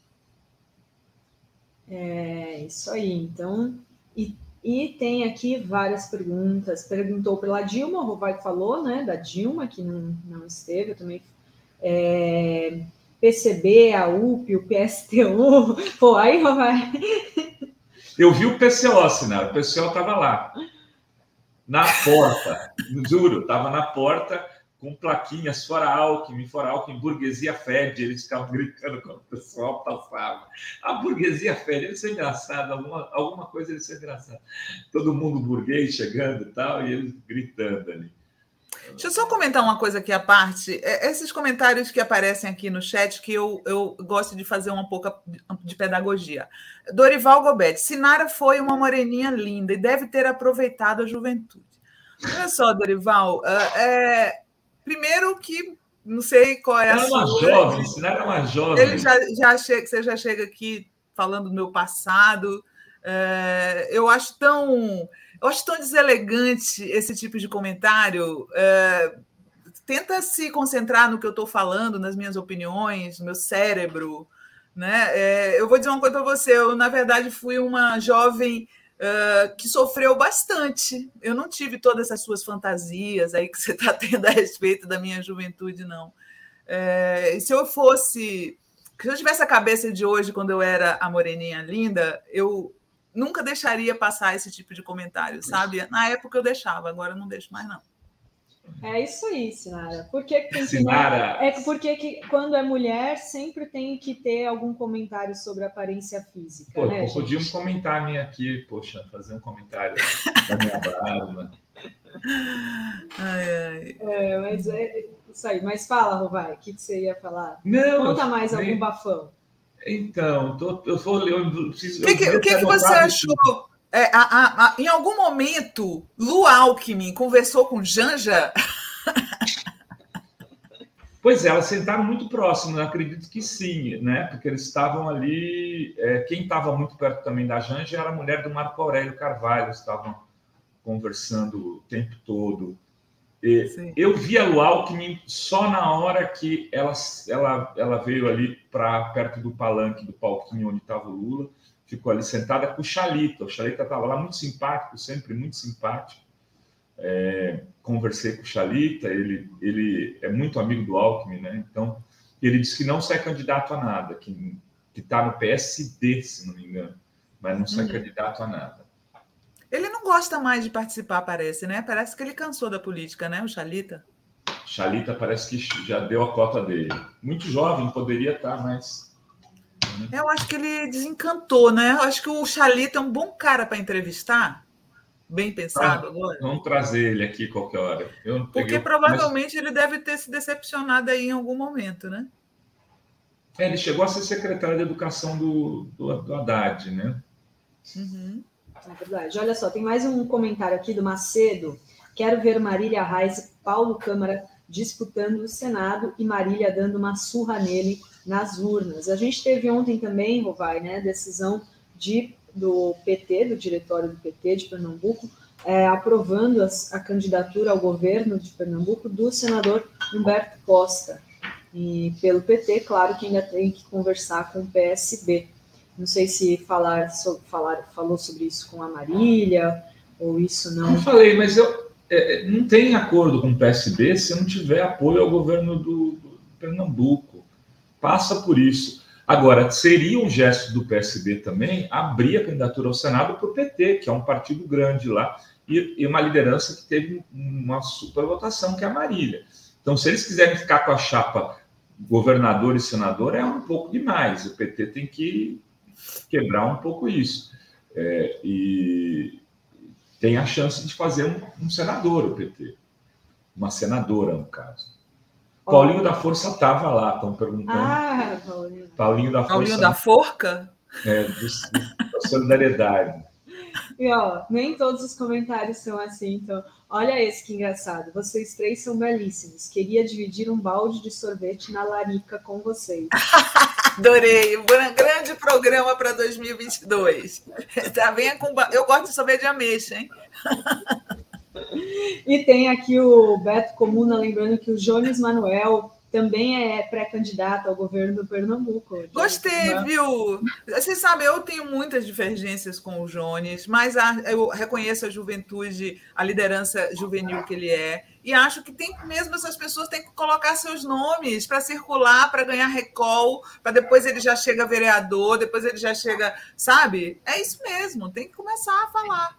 É isso aí. Então, e, e tem aqui várias perguntas. Perguntou pela Dilma, o Rovai falou, né, da Dilma, que não, não esteve, eu também... É... P C B, a U P, o P S T U, pô, aí vai. Eu vi o P C O, Sinara, o P C O estava lá, na porta, juro, estava na porta com plaquinhas, fora Alckmin, fora Alckmin, burguesia fede, eles ficavam gritando quando o pessoal passava. A burguesia fede, ele ser engraçado, alguma, alguma coisa ele ser engraçado. Todo mundo burguês chegando e tal, e eles gritando ali. Deixa eu só comentar uma coisa aqui à parte. Esses comentários que aparecem aqui no chat, que eu, eu gosto de fazer um pouco de pedagogia. Dorival Gobet, Sinara foi uma moreninha linda e deve ter aproveitado a juventude. Olha só, Dorival, é, primeiro que não sei qual é a Ela sua... é uma jovem, Sinara é uma jovem. Ele já, já chega, você já chega aqui falando do meu passado. É, eu acho tão... Eu acho tão deselegante esse tipo de comentário. É, tenta se concentrar no que eu estou falando, nas minhas opiniões, no meu cérebro. Né? É, eu vou dizer uma coisa para você. Eu, na verdade, fui uma jovem uh, que sofreu bastante. Eu não tive todas essas suas fantasias aí que você está tendo a respeito da minha juventude, não. É, e se eu fosse... Se eu tivesse a cabeça de hoje, quando eu era a moreninha linda, eu... nunca deixaria passar esse tipo de comentário, sabe? Na época eu deixava, agora eu não deixo mais, não. É isso aí, Sinara. Por que tem que, Sinara... É porque que, quando é mulher, sempre tem que ter algum comentário sobre aparência física, Pô, né, podiam gente? comentar a minha aqui, poxa, fazer um comentário da minha barba. Ai, ai. É, mas é isso aí. Mas fala, Rovai, o que, que você ia falar? Não, Conta mais nem... algum bafão. Então, tô, eu vou ler. O que, que, que, que você achou? É, a, a, a, em algum momento, Lu Alckmin conversou com Janja? Pois é, elas sentaram muito próximo, eu acredito que sim, né? Porque eles estavam ali. É, quem estava muito perto também da Janja era a mulher do Marco Aurélio Carvalho, estavam conversando o tempo todo. E eu vi a Lu Alckmin só na hora que ela, ela, ela veio ali para perto do palanque, do palquinho onde estava o Lula, ficou ali sentada com o Chalita. O Chalita estava lá muito simpático, sempre muito simpático. É, conversei com o Chalita, ele, ele é muito amigo do Alckmin, né? Então, ele disse que não sai candidato a nada, que está no P S D, se não me engano, mas não sai uhum. candidato a nada. Ele não gosta mais de participar, parece, né? Parece que ele cansou da política, né, o Chalita? Chalita parece que já deu a cota dele. Muito jovem, poderia estar, mas Né? Eu acho que ele desencantou, né? Eu acho que o Chalita é um bom cara para entrevistar. Bem pensado Ah, agora. Vamos trazer ele aqui qualquer hora. Eu não Porque peguei, provavelmente mas... ele deve ter se decepcionado aí em algum momento, né? É, ele chegou a ser secretário de Educação do, do, do Haddad, né? Uhum. É verdade. Olha só, tem mais um comentário aqui do Macedo. Quero ver Marília Reis e Paulo Câmara disputando o Senado e Marília dando uma surra nele nas urnas. A gente teve ontem também, Rovai, né, decisão de, do P T, do diretório do P T de Pernambuco, é, aprovando as, a candidatura ao governo de Pernambuco do senador Humberto Costa. E pelo P T, claro que ainda tem que conversar com o P S B. Não sei se falar, so, falar, falou sobre isso com a Marília, ou isso não... Não falei, mas eu, é, não tem acordo com o P S B se não tiver apoio ao governo do, do Pernambuco. Passa por isso. Agora, seria um gesto do P S B também abrir a candidatura ao Senado para o P T, que é um partido grande lá, e, e uma liderança que teve uma supervotação, que é a Marília. Então, se eles quiserem ficar com a chapa governador e senador, é um pouco demais. O P T tem que quebrar um pouco isso. É, e tem a chance de fazer um, um senador, o P T. Uma senadora, no caso. Oh. Paulinho da Força estava lá, estão perguntando. Ah, Paulinho. Paulinho da Força. Paulinho da Forca? É, do, do, da solidariedade. E, ó, nem todos os comentários são assim, então... Olha esse que engraçado. Vocês três são belíssimos. Queria dividir um balde de sorvete na larica com vocês. Adorei. Um grande programa para dois mil e vinte e dois. Tá bem com... Eu gosto de sorvete de ameixa, hein? E tem aqui o Beto Comuna lembrando que o Jones Manuel também é pré-candidato ao governo do Pernambuco. Gostei, viu? Vocês sabem, eu tenho muitas divergências com o Jones, mas a, eu reconheço a juventude, a liderança juvenil que ele é, e acho que tem mesmo essas pessoas têm que colocar seus nomes para circular, para ganhar recall, para depois ele já chega vereador, depois ele já chega, sabe? É isso mesmo, tem que começar a falar.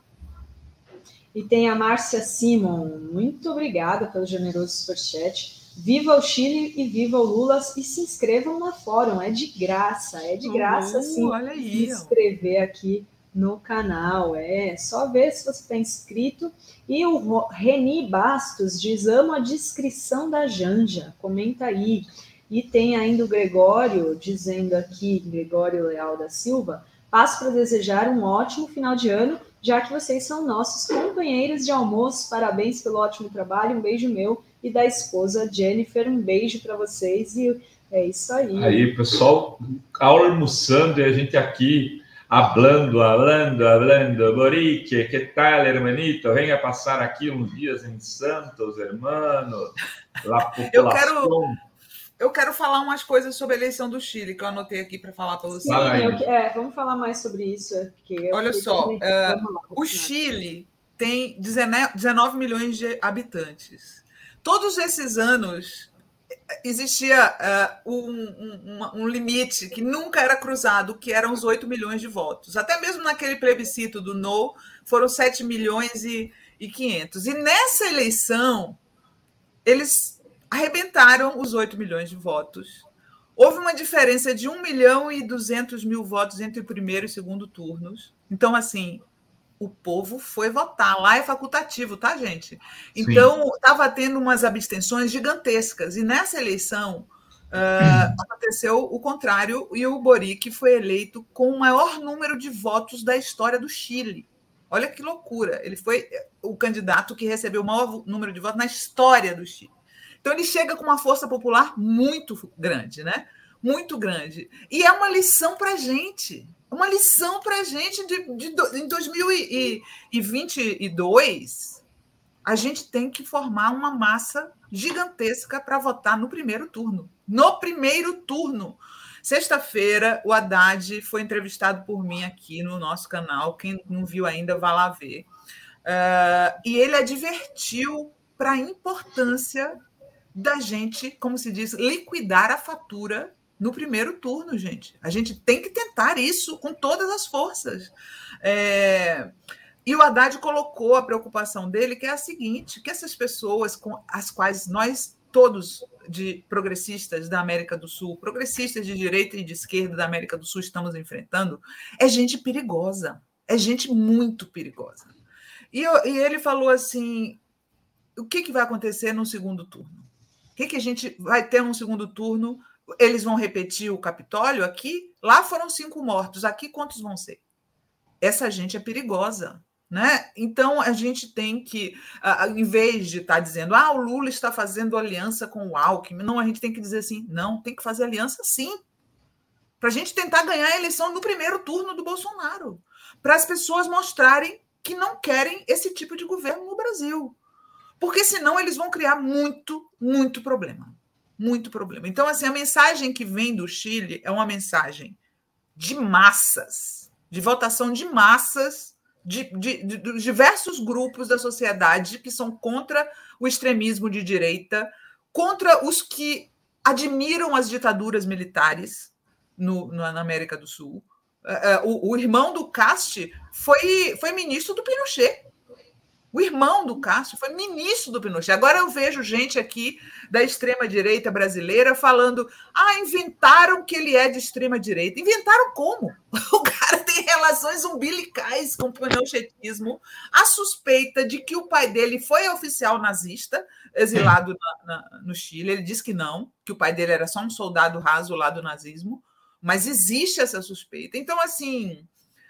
E tem a Márcia Simon, muito obrigada pelo generoso superchat. Viva o Chile e viva o Lula, e se inscrevam na Fórum, é de graça, é de graça uhum, sim, olha aí, se inscrever aqui no canal, é só ver se você está inscrito. E o Reni Bastos diz, amo a descrição da Janja, comenta aí. E tem ainda o Gregório dizendo aqui, Gregório Leal da Silva, passo para desejar um ótimo final de ano, já que vocês são nossos companheiros de almoço, parabéns pelo ótimo trabalho, um beijo meu e da esposa Jennifer, um beijo para vocês, e é isso aí. Aí, pessoal, almoçando e a gente aqui, hablando, hablando, hablando, Borique, que tal, hermanito? Venha passar aqui uns dias em Santos, hermano, la população... Eu quero... Eu quero falar umas coisas sobre a eleição do Chile, que eu anotei aqui para falar para vocês. Sim, eu, é, vamos falar mais sobre isso. Porque Olha só, que... uh, lá, o Chile tem dezenove milhões de habitantes. Todos esses anos existia uh, um, um, um limite que nunca era cruzado, que eram os oito milhões de votos. Até mesmo naquele plebiscito do No, foram sete milhões e quinhentos. E nessa eleição, eles arrebentaram os oito milhões de votos. Houve uma diferença de um milhão e duzentos mil votos entre o primeiro e o segundo turnos. Então, assim, o povo foi votar. Lá é facultativo, tá, gente? Então, estava tendo umas abstenções gigantescas. E nessa eleição, uh, aconteceu o contrário, e o Boric foi eleito com o maior número de votos da história do Chile. Olha que loucura. Ele foi o candidato que recebeu o maior número de votos na história do Chile. Então, ele chega com uma força popular muito grande, né? Muito grande. E é uma lição para a gente. Uma lição para a gente de, de, de, em dois mil e vinte e dois, a gente tem que formar uma massa gigantesca para votar no primeiro turno. No primeiro turno. Sexta-feira, o Haddad foi entrevistado por mim aqui no nosso canal. Quem não viu ainda, vá lá ver. Uh, e ele advertiu para a importância da gente, como se diz, liquidar a fatura no primeiro turno, gente. A gente tem que tentar isso com todas as forças. É... E o Haddad colocou a preocupação dele, que é a seguinte, que essas pessoas com as quais nós todos de progressistas da América do Sul, progressistas de direita e de esquerda da América do Sul estamos enfrentando, é gente perigosa, é gente muito perigosa. E, eu, e ele falou assim, o que, que vai acontecer no segundo turno? O que, que a gente vai ter no segundo turno? Eles vão repetir o Capitólio aqui? Lá foram cinco mortos, aqui quantos vão ser? Essa gente é perigosa. Né? Então, a gente tem que, uh, em vez de estar tá dizendo ah, o Lula está fazendo aliança com o Alckmin, não, a gente tem que dizer assim, não, tem que fazer aliança sim, para a gente tentar ganhar a eleição no primeiro turno do Bolsonaro, para as pessoas mostrarem que não querem esse tipo de governo no Brasil, porque senão eles vão criar muito, muito problema, muito problema. Então, assim, a mensagem que vem do Chile é uma mensagem de massas, de votação de massas, De, de, de, de diversos grupos da sociedade que são contra o extremismo de direita, contra os que admiram as ditaduras militares no, no, na América do Sul. Uh, o, o irmão do Casti foi, foi ministro do Pinochet. O irmão do Castro foi ministro do Pinochet. Agora eu vejo gente aqui da extrema-direita brasileira falando ah, inventaram que ele é de extrema-direita. Inventaram como? O cara tem relações umbilicais com o pinochetismo. A suspeita de que o pai dele foi oficial nazista, exilado na, na, no Chile. Ele diz que não, que o pai dele era só um soldado raso lá do nazismo. Mas existe essa suspeita. Então, assim...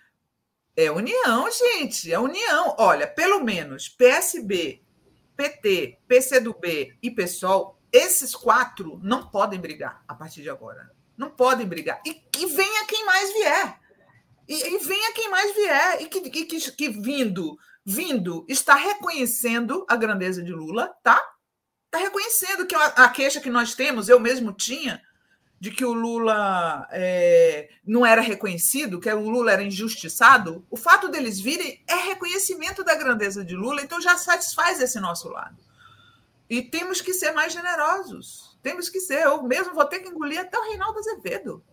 É união, gente, é união. Olha, pelo menos P S B, P T, P C do B e PSOL, esses quatro não podem brigar a partir de agora. Não podem brigar. E, e venha quem mais vier. E, e venha quem mais vier. E que, que, que, que vindo, vindo, está reconhecendo a grandeza de Lula, tá? Está reconhecendo que a, a queixa que nós temos, eu mesmo tinha, de que o Lula é, não era reconhecido, que o Lula era injustiçado, o fato deles virem é reconhecimento da grandeza de Lula, então já satisfaz esse nosso lado. E temos que ser mais generosos. Temos que ser. Eu mesmo vou ter que engolir até o Reinaldo Azevedo.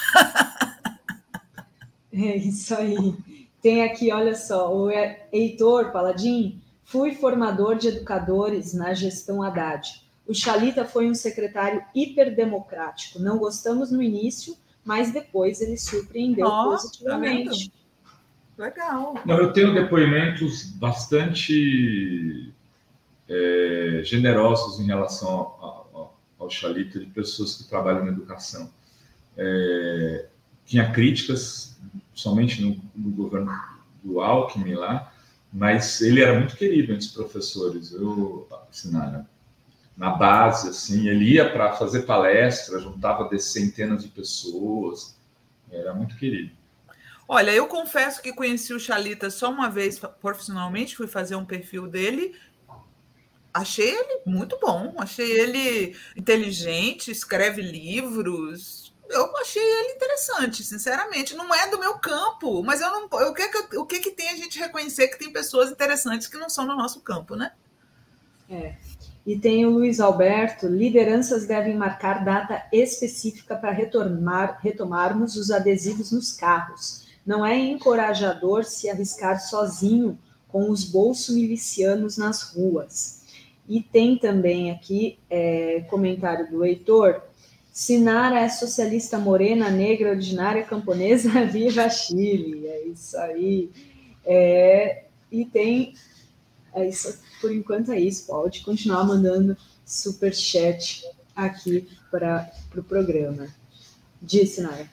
É isso aí. Tem aqui, olha só, o Heitor Paladim, fui formador de educadores na gestão Haddad. O Chalita foi um secretário hiperdemocrático. Não gostamos no início, mas depois ele surpreendeu oh, positivamente. Tá Legal. Não, eu tenho depoimentos bastante é, generosos em relação ao, ao, ao Chalita, de pessoas que trabalham na educação. É, tinha críticas, somente no, no governo do Alckmin lá, mas ele era muito querido entre os professores. Eu assinara. Na base, assim, ele ia para fazer palestra, juntava de centenas de pessoas, era muito querido. Olha, eu confesso que conheci o Chalita só uma vez profissionalmente, fui fazer um perfil dele, achei ele muito bom, achei ele inteligente, escreve livros, eu achei ele interessante, sinceramente, não é do meu campo, mas eu não, o que que, o que que tem a gente reconhecer que tem pessoas interessantes que não são no nosso campo, né? É. E tem o Luiz Alberto, lideranças devem marcar data específica para retomar, retomarmos os adesivos nos carros. Não é encorajador se arriscar sozinho com os bolsomilicianos nas ruas. E tem também aqui é, comentário do Heitor, Sinara é socialista morena, negra, originária, camponesa, viva Chile. É isso aí. É, e tem... É isso, por enquanto é isso. Pode continuar mandando superchat aqui para o pro programa. Disse, Nara.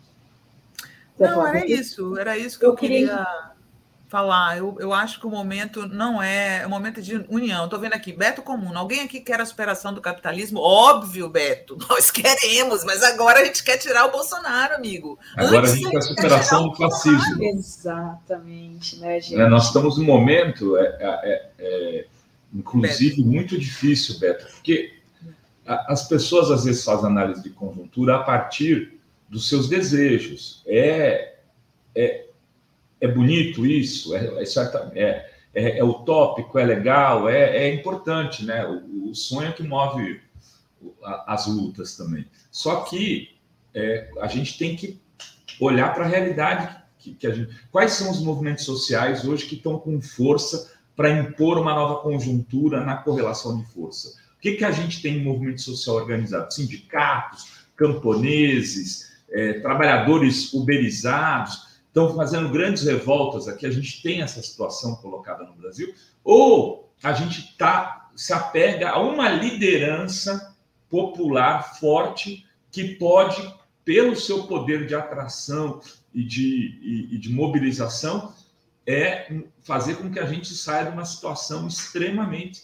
Não, era isso. Era isso que eu, eu queria, queria falar. Eu, eu acho que o momento não é... É um momento de união. Estou vendo aqui, Beto Comum. Alguém aqui quer a superação do capitalismo? Óbvio, Beto. Nós queremos, mas agora a gente quer tirar o Bolsonaro, amigo. Agora Antes, a gente quer a superação do fascismo. Exatamente, né, gente? É, nós estamos num momento, é, é, é, inclusive, Beto. muito difícil, Beto, porque a, as pessoas às vezes fazem análise de conjuntura a partir dos seus desejos. É... é É bonito isso, é, é, é, é utópico, é legal, é, é importante, né? O, o sonho é que move as lutas também. Só que é, a gente tem que olhar para a realidade. Que, que a gente, quais são os movimentos sociais hoje que estão com força para impor uma nova conjuntura na correlação de força? O que, que a gente tem em movimento social organizado? Sindicatos, camponeses, é, trabalhadores uberizados, estão fazendo grandes revoltas aqui. A gente tem essa situação colocada no Brasil? Ou a gente tá, se apega a uma liderança popular forte que pode, pelo seu poder de atração e de, e, e de mobilização, é fazer com que a gente saia de uma situação extremamente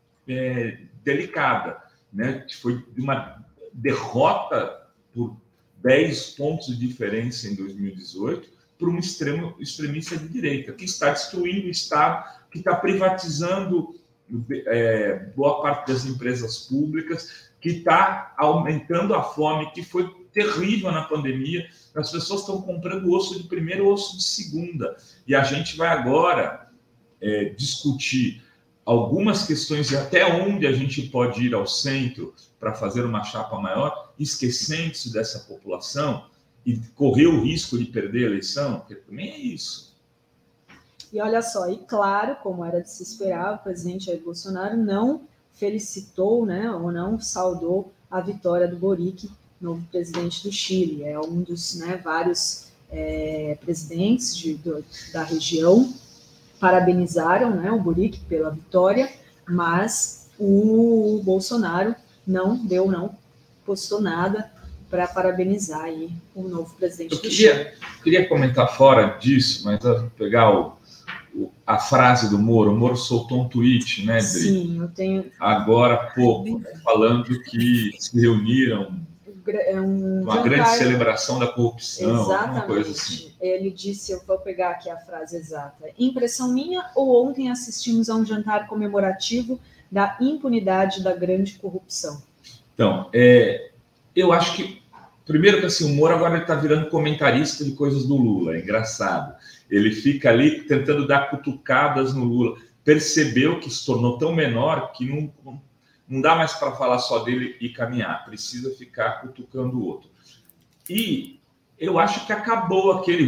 é, delicada, né? Foi uma derrota por dez pontos de diferença em dois mil e dezoito para um extremo extremista de direita, que está destruindo o Estado, que está privatizando é, boa parte das empresas públicas, que está aumentando a fome, que foi terrível na pandemia. As pessoas estão comprando osso de primeira, osso de segunda. E a gente vai agora é, discutir algumas questões de até onde a gente pode ir ao centro para fazer uma chapa maior, esquecendo-se dessa população e correr o risco de perder a eleição, porque também é isso. E olha só, e claro, como era de se esperar, o presidente Jair Bolsonaro não felicitou, né, ou não saudou a vitória do Boric, novo presidente do Chile. É um dos, né, vários é, presidentes de, do, da região parabenizaram, né, o Boric pela vitória, mas o Bolsonaro não deu, não postou nada para parabenizar aí o novo presidente eu do queria, Chile. Eu queria comentar fora disso, mas vou pegar o, o, a frase do Moro. O Moro soltou um tweet, né, Dri? Sim, eu tenho... Agora há pouco, né, falando que se reuniram é um uma jantar... grande celebração da corrupção, Exatamente. Alguma coisa assim. Ele disse, eu vou pegar aqui a frase exata, impressão minha ou ontem assistimos a um jantar comemorativo da impunidade da grande corrupção? Então, é, eu acho que, primeiro que assim, o Moro agora está virando comentarista de coisas do Lula, é engraçado. Ele fica ali tentando dar cutucadas no Lula. Percebeu que se tornou tão menor que não, não dá mais para falar só dele e caminhar, precisa ficar cutucando o outro. E eu acho que acabou aquele,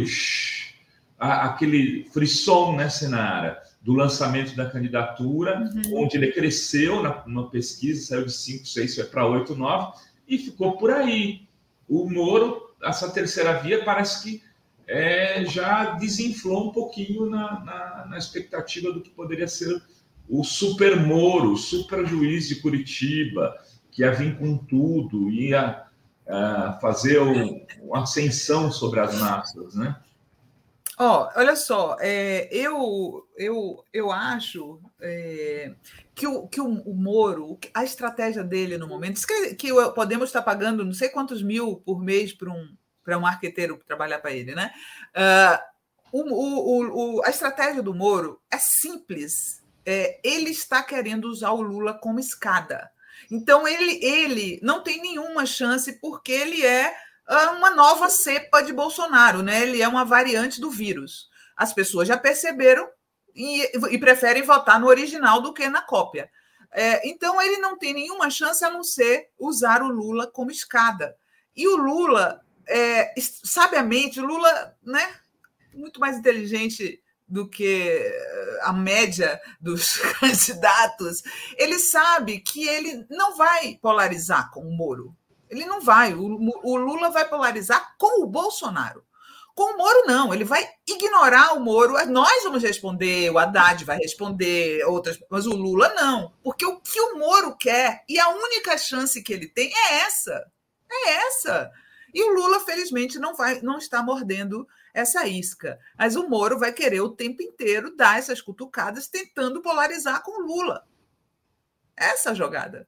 aquele frisson, né, Senara, do lançamento da candidatura, uhum. onde ele cresceu na, na pesquisa, saiu de cinco, seis, foi para oito, nove, e ficou por aí. O Moro, essa terceira via, parece que é, já desinflou um pouquinho na, na, na expectativa do que poderia ser o super Moro, o super juiz de Curitiba, que ia vir com tudo, ia uh, fazer o, uma ascensão sobre as massas, né? Ó, oh, olha só, é, eu, eu, eu acho é, que, o, que o, o Moro, a estratégia dele no momento, que, que o Podemos está pagando não sei quantos mil por mês para um, para um marqueteiro trabalhar para ele, né? Uh, o, o, o, a estratégia do Moro é simples. É, ele está querendo usar o Lula como escada. Então, ele, ele não tem nenhuma chance porque ele é uma nova cepa de Bolsonaro, né? Ele é uma variante do vírus. As pessoas já perceberam e, e preferem votar no original do que na cópia. É, então, ele não tem nenhuma chance a não ser usar o Lula como escada. E o Lula, é, sabiamente, o Lula, né, muito mais inteligente do que a média dos candidatos, ele sabe que ele não vai polarizar com o Moro. Ele não vai. O, o Lula vai polarizar com o Bolsonaro. Com o Moro, não. Ele vai ignorar o Moro. Nós vamos responder, o Haddad vai responder, outras, mas o Lula não. Porque o que o Moro quer, e a única chance que ele tem é essa. É essa. E o Lula, felizmente, não, vai, não está mordendo essa isca. Mas o Moro vai querer o tempo inteiro dar essas cutucadas tentando polarizar com o Lula. Essa é a jogada.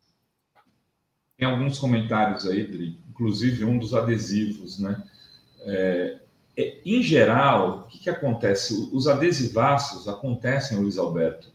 Tem alguns comentários aí, Dri, inclusive um dos adesivos, né? É, é, em geral, o que, que acontece? Os adesivaços acontecem, Luiz Alberto,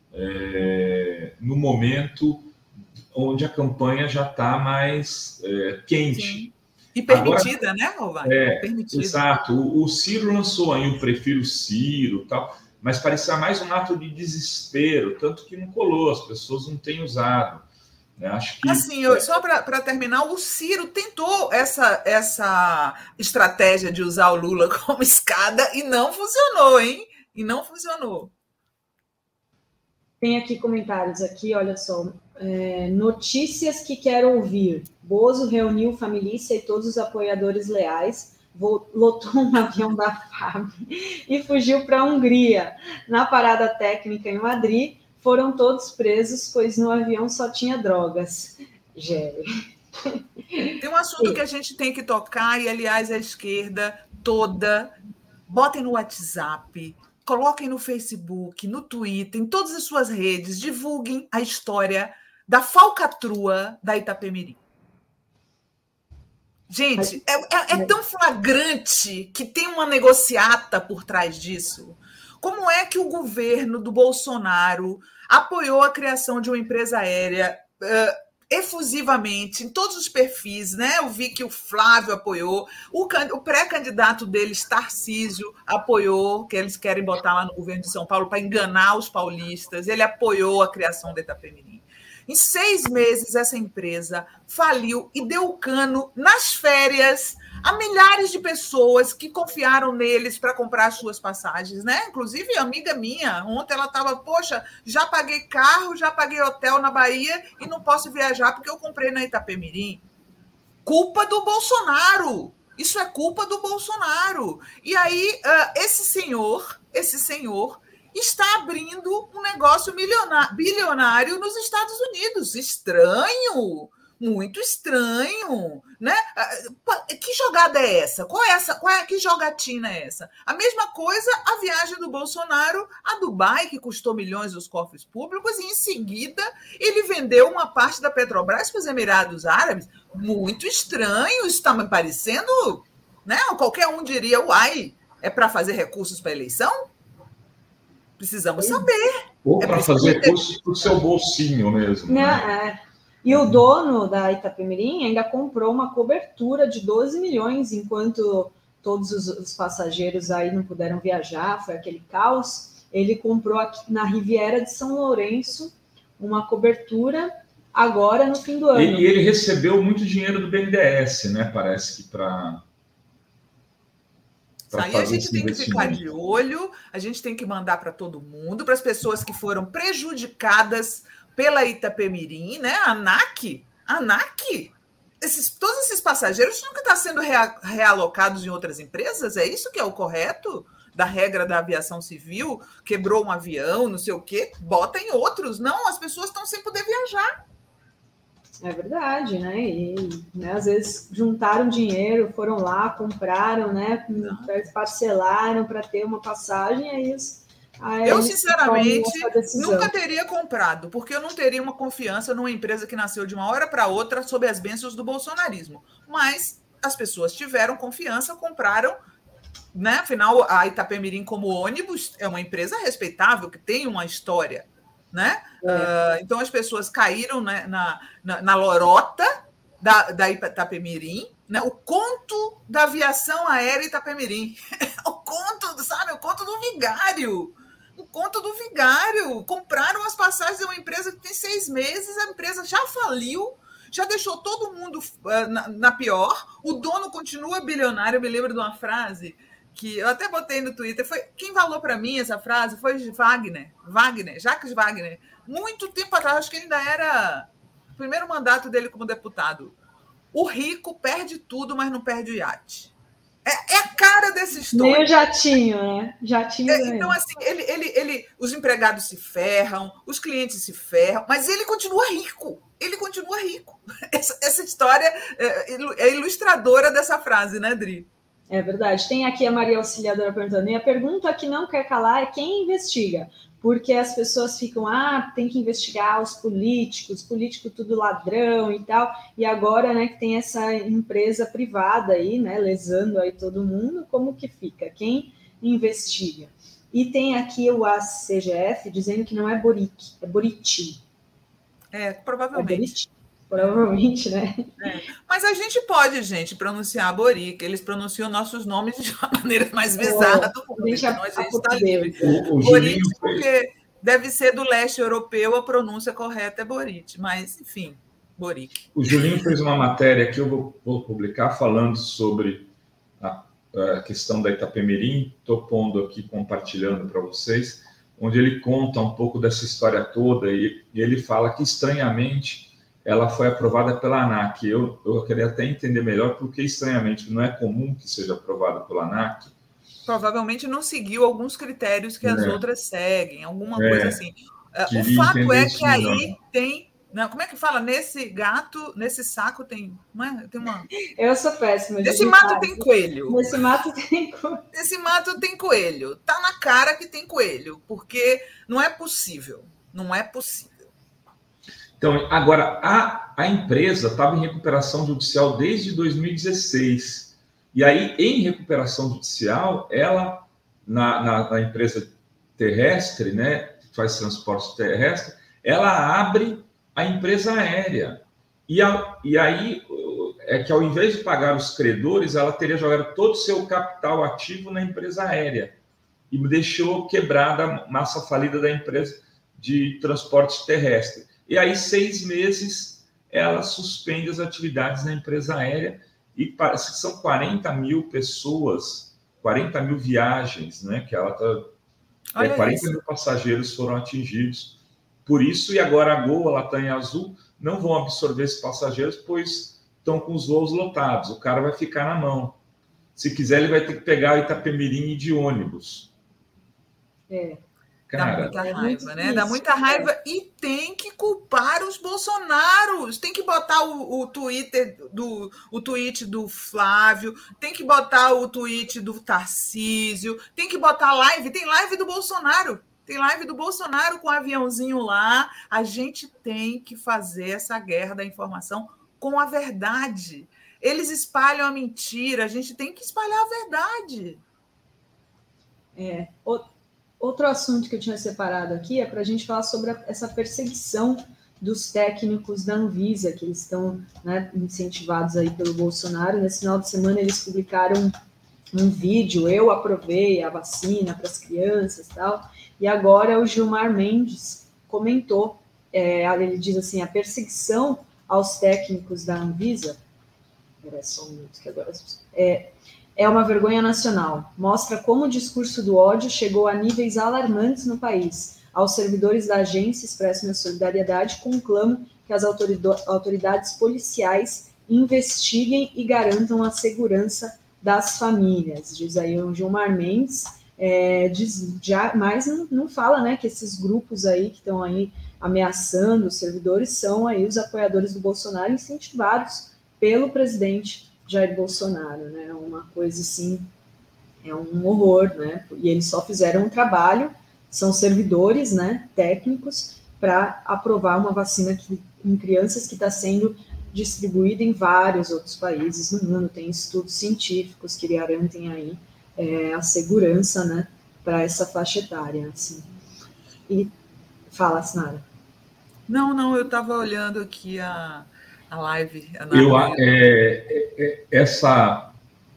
é, no momento onde a campanha já está mais é, quente. Sim. E permitida, Agora, né, Rovar? É, permitida. Exato. O, o Ciro lançou aí o Prefiro Ciro, tal, mas parecia mais um ato de desespero, tanto que não colou, as pessoas não têm usado. Acho que... Assim, eu, só para terminar, o Ciro tentou essa, essa estratégia de usar o Lula como escada e não funcionou, hein? E não funcionou. Tem aqui comentários aqui, olha só. É, notícias que quero ouvir. Bozo reuniu família e todos os apoiadores leais, lotou um avião da F A B e fugiu para a Hungria. Na parada técnica em Madrid, foram todos presos, pois no avião só tinha drogas. Gério. Tem um assunto que a gente tem que tocar, e, aliás, a esquerda toda, botem no WhatsApp, coloquem no Facebook, no Twitter, em todas as suas redes, divulguem a história da falcatrua da Itapemirim. Gente, é, é, é tão flagrante que tem uma negociata por trás disso. Como é que o governo do Bolsonaro apoiou a criação de uma empresa aérea uh, efusivamente, em todos os perfis, né? Eu vi que o Flávio apoiou, o, o pré-candidato deles, Tarcísio, apoiou, que eles querem botar lá no governo de São Paulo para enganar os paulistas, ele apoiou a criação da Itapemirim. Em seis meses, essa empresa faliu e deu cano nas férias a milhares de pessoas que confiaram neles para comprar as suas passagens, né? Inclusive, amiga minha, ontem ela estava, poxa, já paguei carro, já paguei hotel na Bahia e não posso viajar porque eu comprei na Itapemirim. Culpa do Bolsonaro. Isso é culpa do Bolsonaro. E aí, esse senhor, esse senhor... está abrindo um negócio bilionário nos Estados Unidos. Estranho, muito estranho, né? Que jogada é essa? Qual é essa? Qual é, que jogatina é essa? A mesma coisa a viagem do Bolsonaro a Dubai, que custou milhões dos cofres públicos, e em seguida ele vendeu uma parte da Petrobras para os Emirados Árabes. Muito estranho, isso está me parecendo, né? Qualquer um diria, uai, é para fazer recursos para a eleição? Precisamos saber. Ou é para fazer curso para o seu bolsinho mesmo. Não, né? é. E o dono da Itapemirim ainda comprou uma cobertura de doze milhões, enquanto todos os, os passageiros aí não puderam viajar, foi aquele caos. Ele comprou aqui na Riviera de São Lourenço uma cobertura agora no fim do ano. E ele recebeu muito dinheiro do B N D E S, né? Parece que para... Aí a gente tem que ficar de olho, a gente tem que mandar para todo mundo, para as pessoas que foram prejudicadas pela Itapemirim, né? A ANAC, a ANAC, esses, todos esses passageiros nunca estão sendo rea, realocados em outras empresas, é isso que é o correto da regra da aviação civil? Quebrou um avião, não sei o quê, bota em outros. Não, as pessoas estão sem poder viajar. É verdade, né? E né, às vezes juntaram dinheiro, foram lá, compraram, né? Parcelaram para ter uma passagem, aí, aí eu, sinceramente, nunca teria comprado, porque eu não teria uma confiança numa empresa que nasceu de uma hora para outra sob as bênçãos do bolsonarismo. Mas as pessoas tiveram confiança, compraram, né? Afinal, a Itapemirim, como ônibus, é uma empresa respeitável, que tem uma história. Né? É. Uh, então as pessoas caíram, né, na, na, na lorota da, da Itapemirim, né? O conto da aviação aérea Itapemirim, o conto, sabe, o conto do vigário, o conto do vigário. Compraram as passagens de uma empresa que tem seis meses, a empresa já faliu, já deixou todo mundo uh, na, na pior, o dono continua bilionário. Eu me lembro de uma frase que eu até botei no Twitter, foi, quem falou para mim essa frase foi Wagner, Wagner, Jacques Wagner, muito tempo atrás, acho que ele ainda era o primeiro mandato dele como deputado. O rico perde tudo, mas não perde o iate. É, é a cara dessa história. Nem o jatinho, né? Jatinho é, então, assim, ele, ele, ele, os empregados se ferram, os clientes se ferram, mas ele continua rico. Ele continua rico. Essa, essa história é, é ilustradora dessa frase, né, Dri? É verdade. Tem aqui a Maria Auxiliadora perguntando, e a pergunta que não quer calar é quem investiga, porque as pessoas ficam, ah, tem que investigar os políticos, político tudo ladrão e tal, e agora, né, que tem essa empresa privada aí, né, lesando aí todo mundo, como que fica? Quem investiga? E tem aqui o A C G F dizendo que não é Boric, é Boriti. É, provavelmente. É Boriti. Provavelmente, né? É. Mas a gente pode, gente, pronunciar Boric. Eles pronunciam nossos nomes de uma maneira mais bizarra do mundo. Deixa então a gente está livre. O, o Boric, porque deve ser do leste europeu, a pronúncia correta é Boric. Mas, enfim, Boric. O Julinho fez uma matéria que eu vou, vou publicar falando sobre a, a questão da Itapemirim. Estou pondo aqui, compartilhando para vocês. onde ele conta um pouco dessa história toda e, e ele fala que, estranhamente, ela foi aprovada pela ANAC. Eu, eu queria até entender melhor porque, estranhamente, não é comum que seja aprovada pela ANAC. Provavelmente não seguiu alguns critérios que as É. outras seguem, alguma É. coisa assim. O Queria fato entender é isso que aí melhor. tem... Não, como é que fala? Nesse gato, nesse saco tem... Não é? Tem uma... Eu sou péssima. Nesse mato tem coelho. Nesse mato tem coelho. Nesse mato tem coelho. Tá na cara que tem coelho, porque não é possível. Não é possível. Então, agora, a, a empresa estava em recuperação judicial desde dois mil e dezesseis. E aí, em recuperação judicial, ela, na, na, na empresa terrestre, né, que faz transporte terrestre, ela abre a empresa aérea. E, a, e aí, é que ao invés de pagar os credores, ela teria jogado todo o seu capital ativo na empresa aérea. E deixou quebrada a massa falida da empresa de transporte terrestre. E aí, seis meses, ela suspende as atividades na empresa aérea e parece que são quarenta mil pessoas, quarenta mil viagens, né? Que ela tá, é, quarenta mil passageiros foram atingidos por isso, e agora a Gol, a Latam e a Azul não vão absorver esses passageiros, pois estão com os voos lotados, o cara vai ficar na mão. Se quiser, ele vai ter que pegar o Itapemirim de ônibus. É. Cara, dá muita é raiva, né? difícil, Dá muita raiva é. E tem que culpar os bolsonaros. Tem que botar o, o Twitter do o tweet do Flávio, tem que botar o tweet do Tarcísio, tem que botar live, tem live do Bolsonaro. Tem live do Bolsonaro com o aviãozinho lá. A gente tem que fazer essa guerra da informação com a verdade. Eles espalham a mentira, a gente tem que espalhar a verdade. É. Outro assunto que eu tinha separado aqui é para a gente falar sobre a, essa perseguição dos técnicos da Anvisa, que eles estão, né, incentivados aí pelo Bolsonaro. Nesse final de semana eles publicaram um vídeo, eu aprovei a vacina para as crianças e tal, e agora o Gilmar Mendes comentou, é, ele diz assim, a perseguição aos técnicos da Anvisa, espera só um minuto que agora... É, É uma vergonha nacional. Mostra como o discurso do ódio chegou a níveis alarmantes no país. Aos servidores da agência expressam minha solidariedade com o clamo que as autoridades policiais investiguem e garantam a segurança das famílias. Diz aí o Gilmar Mendes. É, diz, já, mas não, não fala, né, que esses grupos aí que estão aí ameaçando os servidores são aí os apoiadores do Bolsonaro incentivados pelo presidente Jair Bolsonaro, né? Uma coisa assim, é um horror, né? E eles só fizeram um trabalho, são servidores, né, técnicos, para aprovar uma vacina que, em crianças que está sendo distribuída em vários outros países no mundo. Tem estudos científicos que garantem aí é, a segurança, né, para essa faixa etária, assim. E fala, Sinara. Não, não, eu estava olhando aqui a a live. A eu, é, é, essa,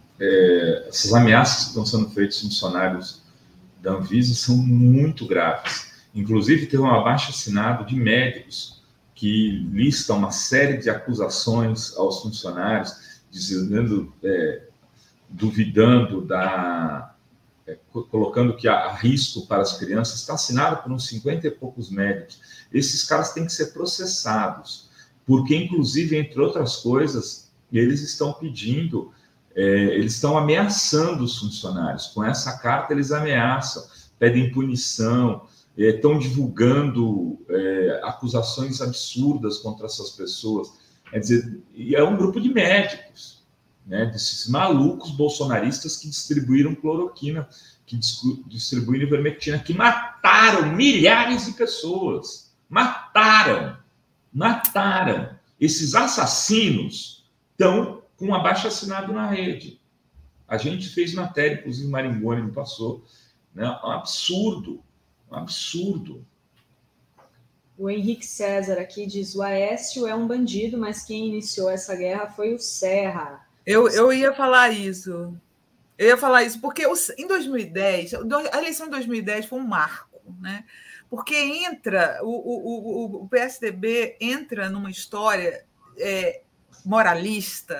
é, essas ameaças que estão sendo feitas aos funcionários da Anvisa são muito graves. Inclusive, teve um abaixo-assinado de médicos que listam uma série de acusações aos funcionários, dizendo, é, duvidando da... É, colocando que há risco para as crianças. Está assinado por uns cinquenta e poucos médicos. Esses caras têm que ser processados, porque, inclusive, entre outras coisas, eles estão pedindo, é, eles estão ameaçando os funcionários. Com essa carta, eles ameaçam, pedem punição, é, estão divulgando é, acusações absurdas contra essas pessoas. Quer dizer, e é um grupo de médicos, né, desses malucos bolsonaristas que distribuíram cloroquina, que distribuíram ivermectina, que mataram milhares de pessoas. Mataram! Mataram. Esses assassinos estão com um abaixo-assinado na rede. A gente fez matéria, inclusive Maringoni me passou, né? Um absurdo, um absurdo. O Henrique César aqui diz, o Aécio é um bandido, mas quem iniciou essa guerra foi o Serra. Eu, eu ia falar isso. Eu ia falar isso, porque em dois mil e dez, a eleição de dois mil e dez foi um marco, né? Porque entra, o, o, o P S D B entra numa história é, moralista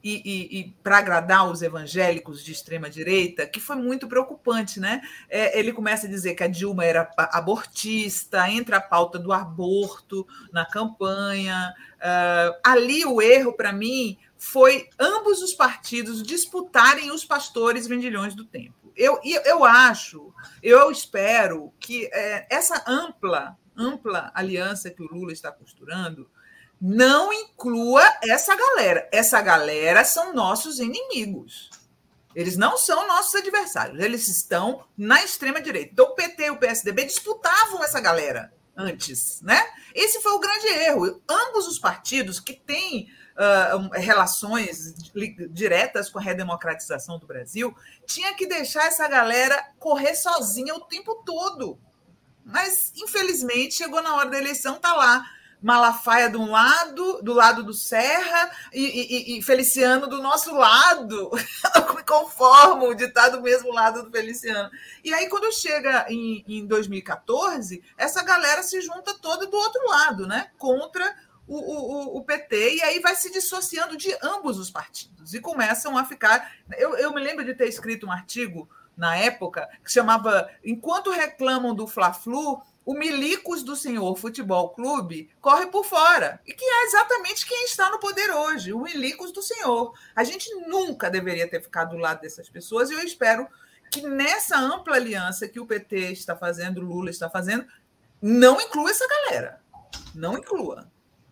e, e, e para agradar os evangélicos de extrema-direita, que foi muito preocupante, né? É, ele começa a dizer que a Dilma era abortista, entra a pauta do aborto na campanha. Uh, ali o erro, para mim, foi ambos os partidos disputarem os pastores vendilhões do tempo. Eu, eu acho, eu espero que é, essa ampla, ampla aliança que o Lula está costurando não inclua essa galera. Essa galera são nossos inimigos. Eles não são nossos adversários. Eles estão na extrema-direita. Então, o P T e o P S D B disputavam essa galera antes, né? Esse foi o grande erro. Ambos os partidos que têm uh, relações diretas com a redemocratização do Brasil tinham que deixar essa galera correr sozinha o tempo todo. Mas, infelizmente, chegou na hora da eleição, tá lá Malafaia de um lado, do lado do Serra, e, e, e Feliciano do nosso lado. Eu me conformo de estar do mesmo lado do Feliciano. E aí, quando chega em, em dois mil e catorze, essa galera se junta toda do outro lado, né? Contra o, o, o P T, e aí vai se dissociando de ambos os partidos. E começam a ficar... Eu, eu me lembro de ter escrito um artigo, na época, que chamava Enquanto reclamam do Fla-Flu, o Milicos do Senhor Futebol Clube corre por fora, e que é exatamente quem está no poder hoje, o Milicos do Senhor. A gente nunca deveria ter ficado do lado dessas pessoas, e eu espero que nessa ampla aliança que o P T está fazendo, o Lula está fazendo, não inclua essa galera. Não inclua.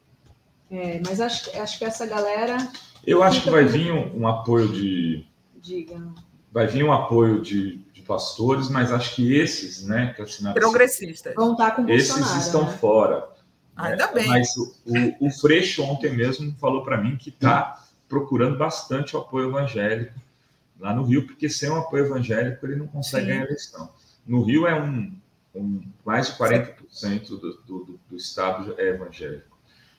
É, mas acho, acho que essa galera... Eu acho que vai vir um, um apoio de... Diga. Vai vir um apoio de... pastores, mas acho que esses, né, que assinaram progressistas vão estar com esses Bolsonaro, estão né? fora. Ainda né? bem. Mas o, o, o Freixo ontem mesmo falou para mim que está procurando bastante o apoio evangélico lá no Rio, porque sem o apoio evangélico ele não consegue Sim. ganhar a eleição. No Rio é um, um mais de quarenta por cento do, do, do estado é evangélico.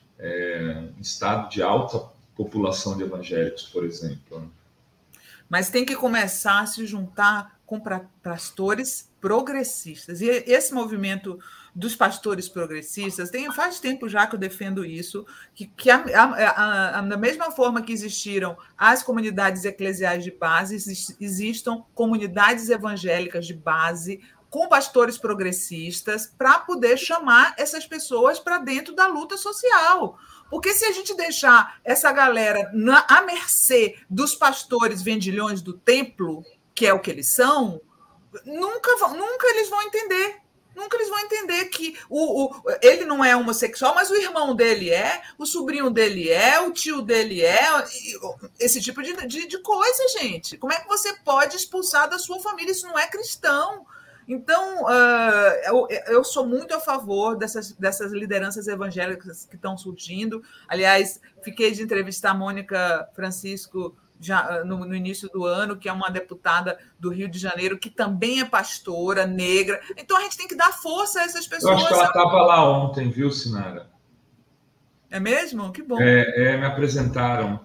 É um estado de alta população de evangélicos, por exemplo. Né? Mas tem que começar a se juntar com pastores progressistas. E esse movimento dos pastores progressistas, tem, faz tempo já que eu defendo isso, que, que a, a, a, da mesma forma que existiram as comunidades eclesiais de base, existam comunidades evangélicas de base com pastores progressistas para poder chamar essas pessoas para dentro da luta social. Porque se a gente deixar essa galera na, à mercê dos pastores vendilhões do templo, que é o que eles são, nunca, vão, nunca eles vão entender. Nunca eles vão entender que o, o, ele não é homossexual, mas o irmão dele é, o sobrinho dele é, o tio dele é, esse tipo de, de, de coisa, gente. Como é que você pode expulsar da sua família? Isso não é cristão. Então, uh, eu, eu sou muito a favor dessas, dessas lideranças evangélicas que estão surgindo. Aliás, fiquei de entrevistar a Mônica Francisco já no, no início do ano, que é uma deputada do Rio de Janeiro, que também é pastora, negra. Então, a gente tem que dar força a essas pessoas. Eu acho que ela estava lá ontem, viu, Sinara? É mesmo? Que bom. É, é, me apresentaram.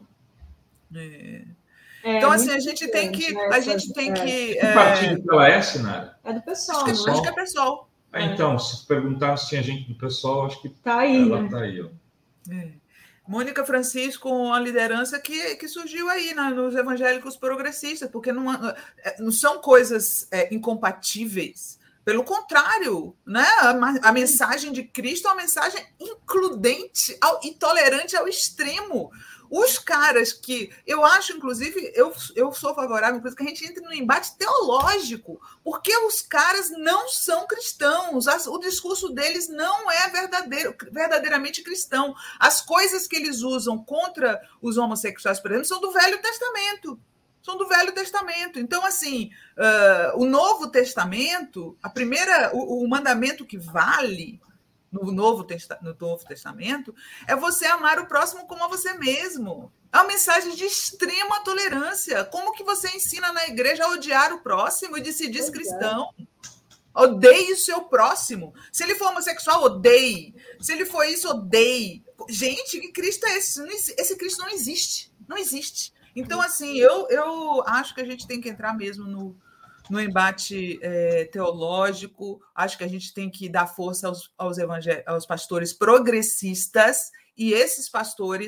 É. É, então, assim, a gente tem que... Né, a gente tem é. que que partido que ela é, Sinara? É do pessoal, acho que, né? acho que é pessoal. Ah, então, se perguntaram se tinha gente do pessoal, acho que tá aí, ela né? está aí. Ó. É. Mônica Francisco, uma liderança que, que surgiu aí né, nos evangélicos progressistas, porque não, não são coisas é, incompatíveis. Pelo contrário, né? a, a mensagem de Cristo é uma mensagem includente ao, e tolerante ao extremo. Os caras que... Eu acho, inclusive, eu, eu sou favorável, que a gente entre num embate teológico, porque os caras não são cristãos, as, o discurso deles não é verdadeiro, verdadeiramente cristão. As coisas que eles usam contra os homossexuais, por exemplo, são do Velho Testamento. São do Velho Testamento. Então, assim, uh, o Novo Testamento, a primeira, o, o mandamento que vale... No Novo, Testa- no Novo Testamento, é você amar o próximo como a você mesmo. É uma mensagem de extrema tolerância. Como que você ensina na igreja a odiar o próximo e de se diz cristão? Odeie o seu próximo. Se ele for homossexual, odeie. Se ele for isso, odeie. Gente, que Cristo é esse? Esse Cristo não existe. Não existe. Então, assim, eu, eu acho que a gente tem que entrar mesmo no... no embate é, teológico. Acho que a gente tem que dar força aos, aos, evangé- aos pastores progressistas, e esses pastores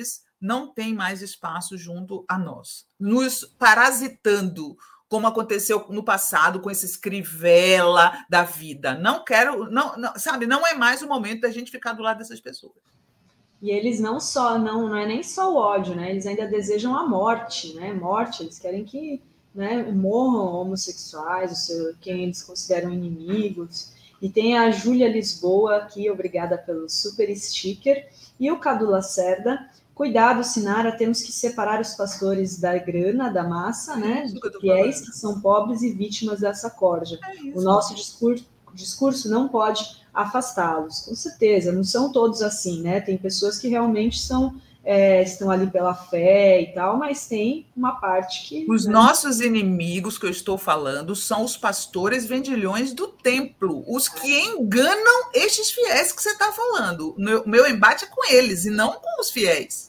não tem mais espaço junto a nós, nos parasitando, como aconteceu no passado com esses crivela da vida. Não quero, não, não, sabe, não é mais o momento da gente ficar do lado dessas pessoas. E eles não só, não, não é nem só o ódio, né? Eles ainda desejam a morte, né? Morte, eles querem que, né, morram homossexuais, o seu, quem eles consideram inimigos. E tem a Júlia Lisboa aqui, obrigada pelo super sticker. E o Cadu Lacerda, cuidado, Sinara, temos que separar os pastores da grana, da massa, né? Dos fiéis que são pobres e vítimas dessa corja. É o nosso discurso, discurso não pode afastá-los, com certeza, não são todos assim, né? Tem pessoas que realmente são, é, estão ali pela fé e tal, mas tem uma parte que... Os né? nossos inimigos que eu estou falando são os pastores vendilhões do templo, os que enganam estes fiéis que você está falando. O meu, meu embate é com eles e não com os fiéis.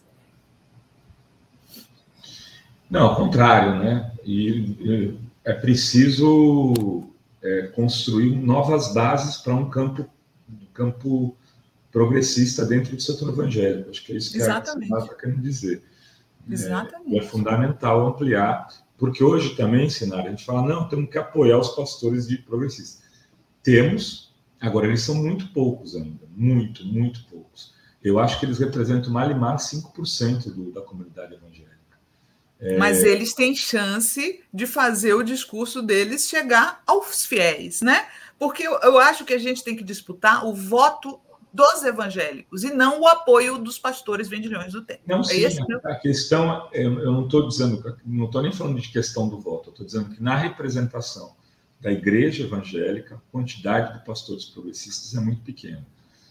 Não, ao contrário, né? E, e é preciso é, construir novas bases para um campo, um campo progressista dentro do setor evangélico. Acho que é isso que a Sinara está querendo dizer. Exatamente. É, é fundamental ampliar, porque hoje também, Sinara, a gente fala, não, temos que apoiar os pastores de progressistas. Temos, agora eles são muito poucos ainda, muito, muito poucos. Eu acho que eles representam mais e mais cinco por cento do, da comunidade evangélica. É... Mas eles têm chance de fazer o discurso deles chegar aos fiéis, né? Porque eu, eu acho que a gente tem que disputar o voto dos evangélicos e não o apoio dos pastores vendilhões do templo. Não, é sim, esse a, meu... a questão, eu, eu não estou dizendo, não estou nem falando de questão do voto, eu estou dizendo que na representação da igreja evangélica, a quantidade de pastores progressistas é muito pequena.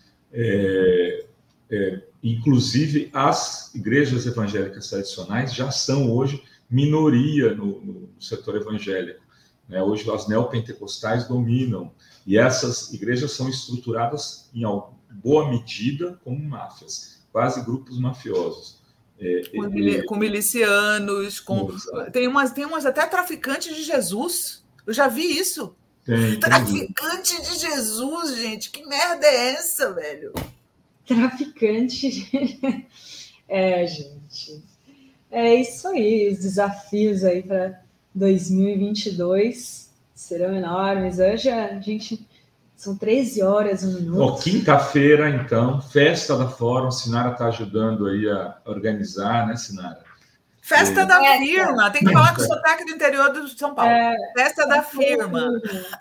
É, é, inclusive, as igrejas evangélicas tradicionais já são hoje minoria no, no setor evangélico. Né? Hoje, as neopentecostais dominam, e essas igrejas são estruturadas em boa medida como máfias, quase grupos mafiosos. É, com, e, com milicianos, com... tem, umas, tem umas até traficantes de Jesus. Eu já vi isso. Tem, Traficante tem. de Jesus, gente. Que merda é essa, velho? Traficante. É, gente. É isso aí. Os desafios aí para dois mil e vinte e dois serão enormes. Hoje a gente... São treze horas, um minuto. Oh, quinta-feira, então, festa da Fórum. Sinara está ajudando aí a organizar, né, Sinara? Festa é. da é. firma. Tem que falar com o sotaque do interior de São Paulo. É. Festa da firma.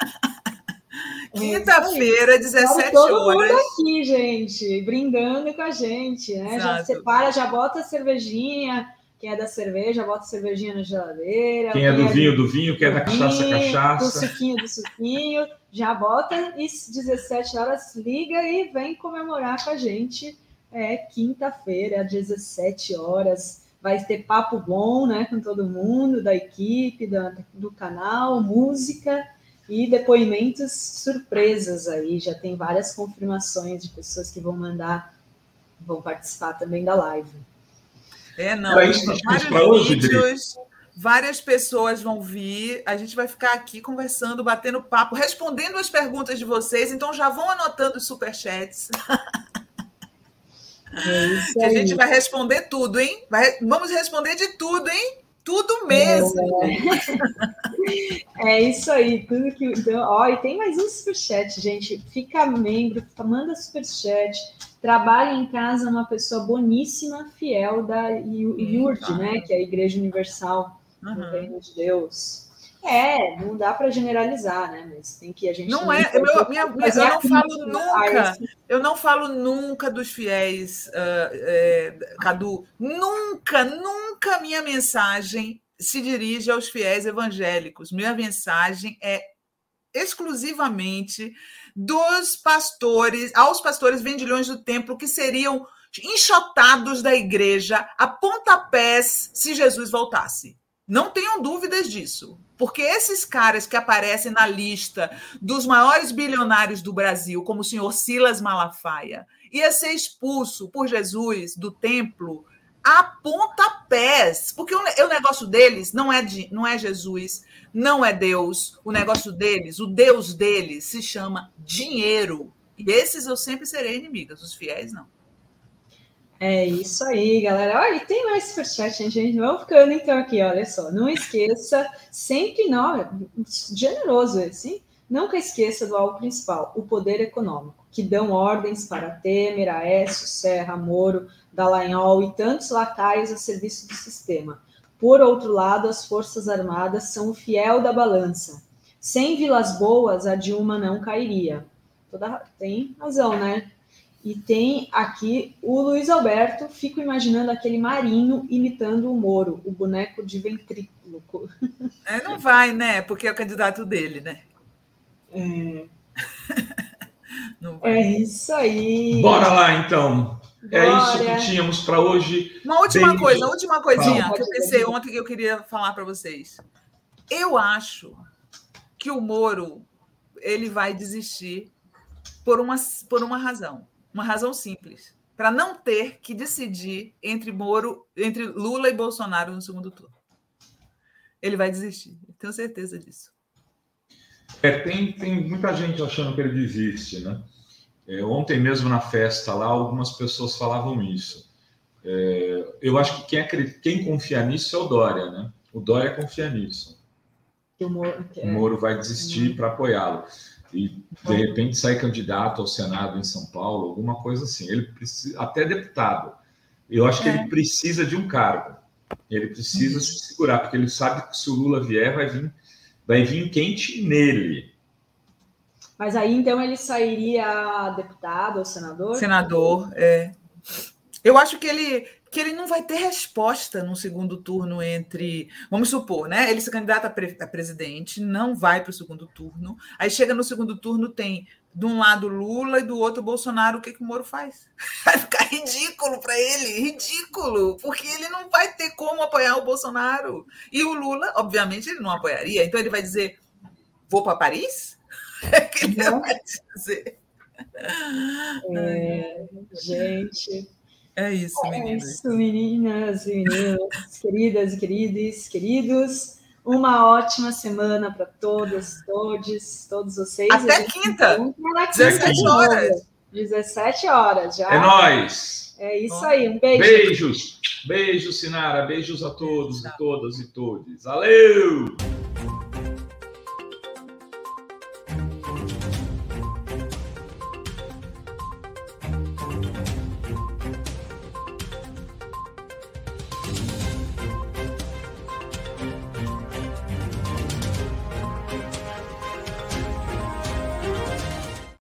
Quinta-feira, dezessete horas. Todo mundo aqui, gente, brindando com a gente, né? Exato. Já separa, já bota a cervejinha. Quem é da cerveja, bota a cervejinha na geladeira. Quem é do vinho, do vinho. Quem é da cachaça, cachaça. Do suquinho, do suquinho. Já bota e dezessete horas, liga e vem comemorar com a gente. É quinta-feira, às dezessete horas. Vai ter papo bom, né, com todo mundo, da equipe, do, do canal, música e depoimentos surpresas aí. Já tem várias confirmações de pessoas que vão mandar, vão participar também da live. É, não, é isso, vários vídeos, várias pessoas vão vir, a gente vai ficar aqui conversando, batendo papo, respondendo as perguntas de vocês, então já vão anotando os superchats. É que a gente vai responder tudo, hein? Vai, vamos responder de tudo, hein? Tudo mesmo. É, é isso aí, tudo que... Então, ó, e tem mais um superchat, gente. Fica membro, manda superchat. Trabalha em casa uma pessoa boníssima, fiel da I U R D, né? Que é a Igreja Universal uhum. do Reino de Deus. É, não dá para generalizar, né? Mas tem que a gente não é. Eu, minha, minha, eu não falo nunca. Eu não falo nunca dos fiéis, uh, é, Cadu. Nunca, nunca minha mensagem se dirige aos fiéis evangélicos. Minha mensagem é exclusivamente dos pastores, aos pastores vendilhões do templo que seriam enxotados da igreja a pontapés se Jesus voltasse. Não tenham dúvidas disso, porque esses caras que aparecem na lista dos maiores bilionários do Brasil, como o senhor Silas Malafaia, ia ser expulso por Jesus do templo a pontapés, porque o negócio deles não é, de, não é Jesus, não é Deus, o negócio deles, o Deus deles se chama dinheiro. E esses eu sempre serei inimigas, os fiéis não. É isso aí, galera. Olha, e tem mais superchat, gente. Vamos ficando então aqui, olha só. Não esqueça, sempre não, generoso esse, hein? Nunca esqueça do algo principal, o poder econômico, que dão ordens para Temer, Aécio, Serra, Moro, Dallagnol e tantos lacaios a serviço do sistema. Por outro lado, as Forças Armadas são o fiel da balança. Sem Vilas Boas, a Dilma não cairia. Toda... Tem razão, né? E tem aqui o Luiz Alberto, fico imaginando aquele Marinho imitando o Moro, o boneco de ventríloco. É, não vai, né? Porque é o candidato dele, né? É, Não vai. é isso aí. Bora lá, então. É Bora. isso que tínhamos para hoje. Uma última Beijo. coisa, uma última coisinha Fala. que eu pensei ontem que eu queria falar para vocês. Eu acho que o Moro ele vai desistir por uma, por uma razão. Uma razão simples, para não ter que decidir entre Moro, entre Lula e Bolsonaro no segundo turno. Ele vai desistir, eu tenho certeza disso. É, tem, tem muita gente achando que ele desiste, né? É, ontem mesmo na festa lá, algumas pessoas falavam isso. É, eu acho que quem, acredita, quem confia nisso é o Dória, né? O Dória confia nisso. O Moro, O Moro vai desistir para apoiá-lo. E, de repente, sai candidato ao Senado em São Paulo, alguma coisa assim. Ele precisa, até deputado. Eu acho que É. ele precisa de um cargo. Ele precisa se segurar, porque ele sabe que se o Lula vier, vai vir, vai vir quente nele. Mas aí, então, ele sairia deputado ou senador? Senador, é. Eu acho que ele, que ele não vai ter resposta no segundo turno entre... Vamos supor, né? Ele se candidata a, pre, a presidente, não vai para o segundo turno. Aí chega no segundo turno, tem de um lado Lula e do outro Bolsonaro. O que, que o Moro faz? Vai ficar ridículo para ele, ridículo, porque ele não vai ter como apoiar o Bolsonaro. E o Lula, obviamente, ele não apoiaria. Então ele vai dizer, vou para Paris? É que ele Não. vai dizer. É, gente... É isso, É meninas. isso, meninas e meninos, queridas e queridos, queridos. Uma ótima semana para todas, todos, todos vocês. Até A gente quinta, se encontra na quinta dezessete de novo. horas. dezessete horas já. É nóis! É isso Bom. aí, um beijo. Beijos! Beijos, Sinara. Beijos a todos e todas e todos. Valeu!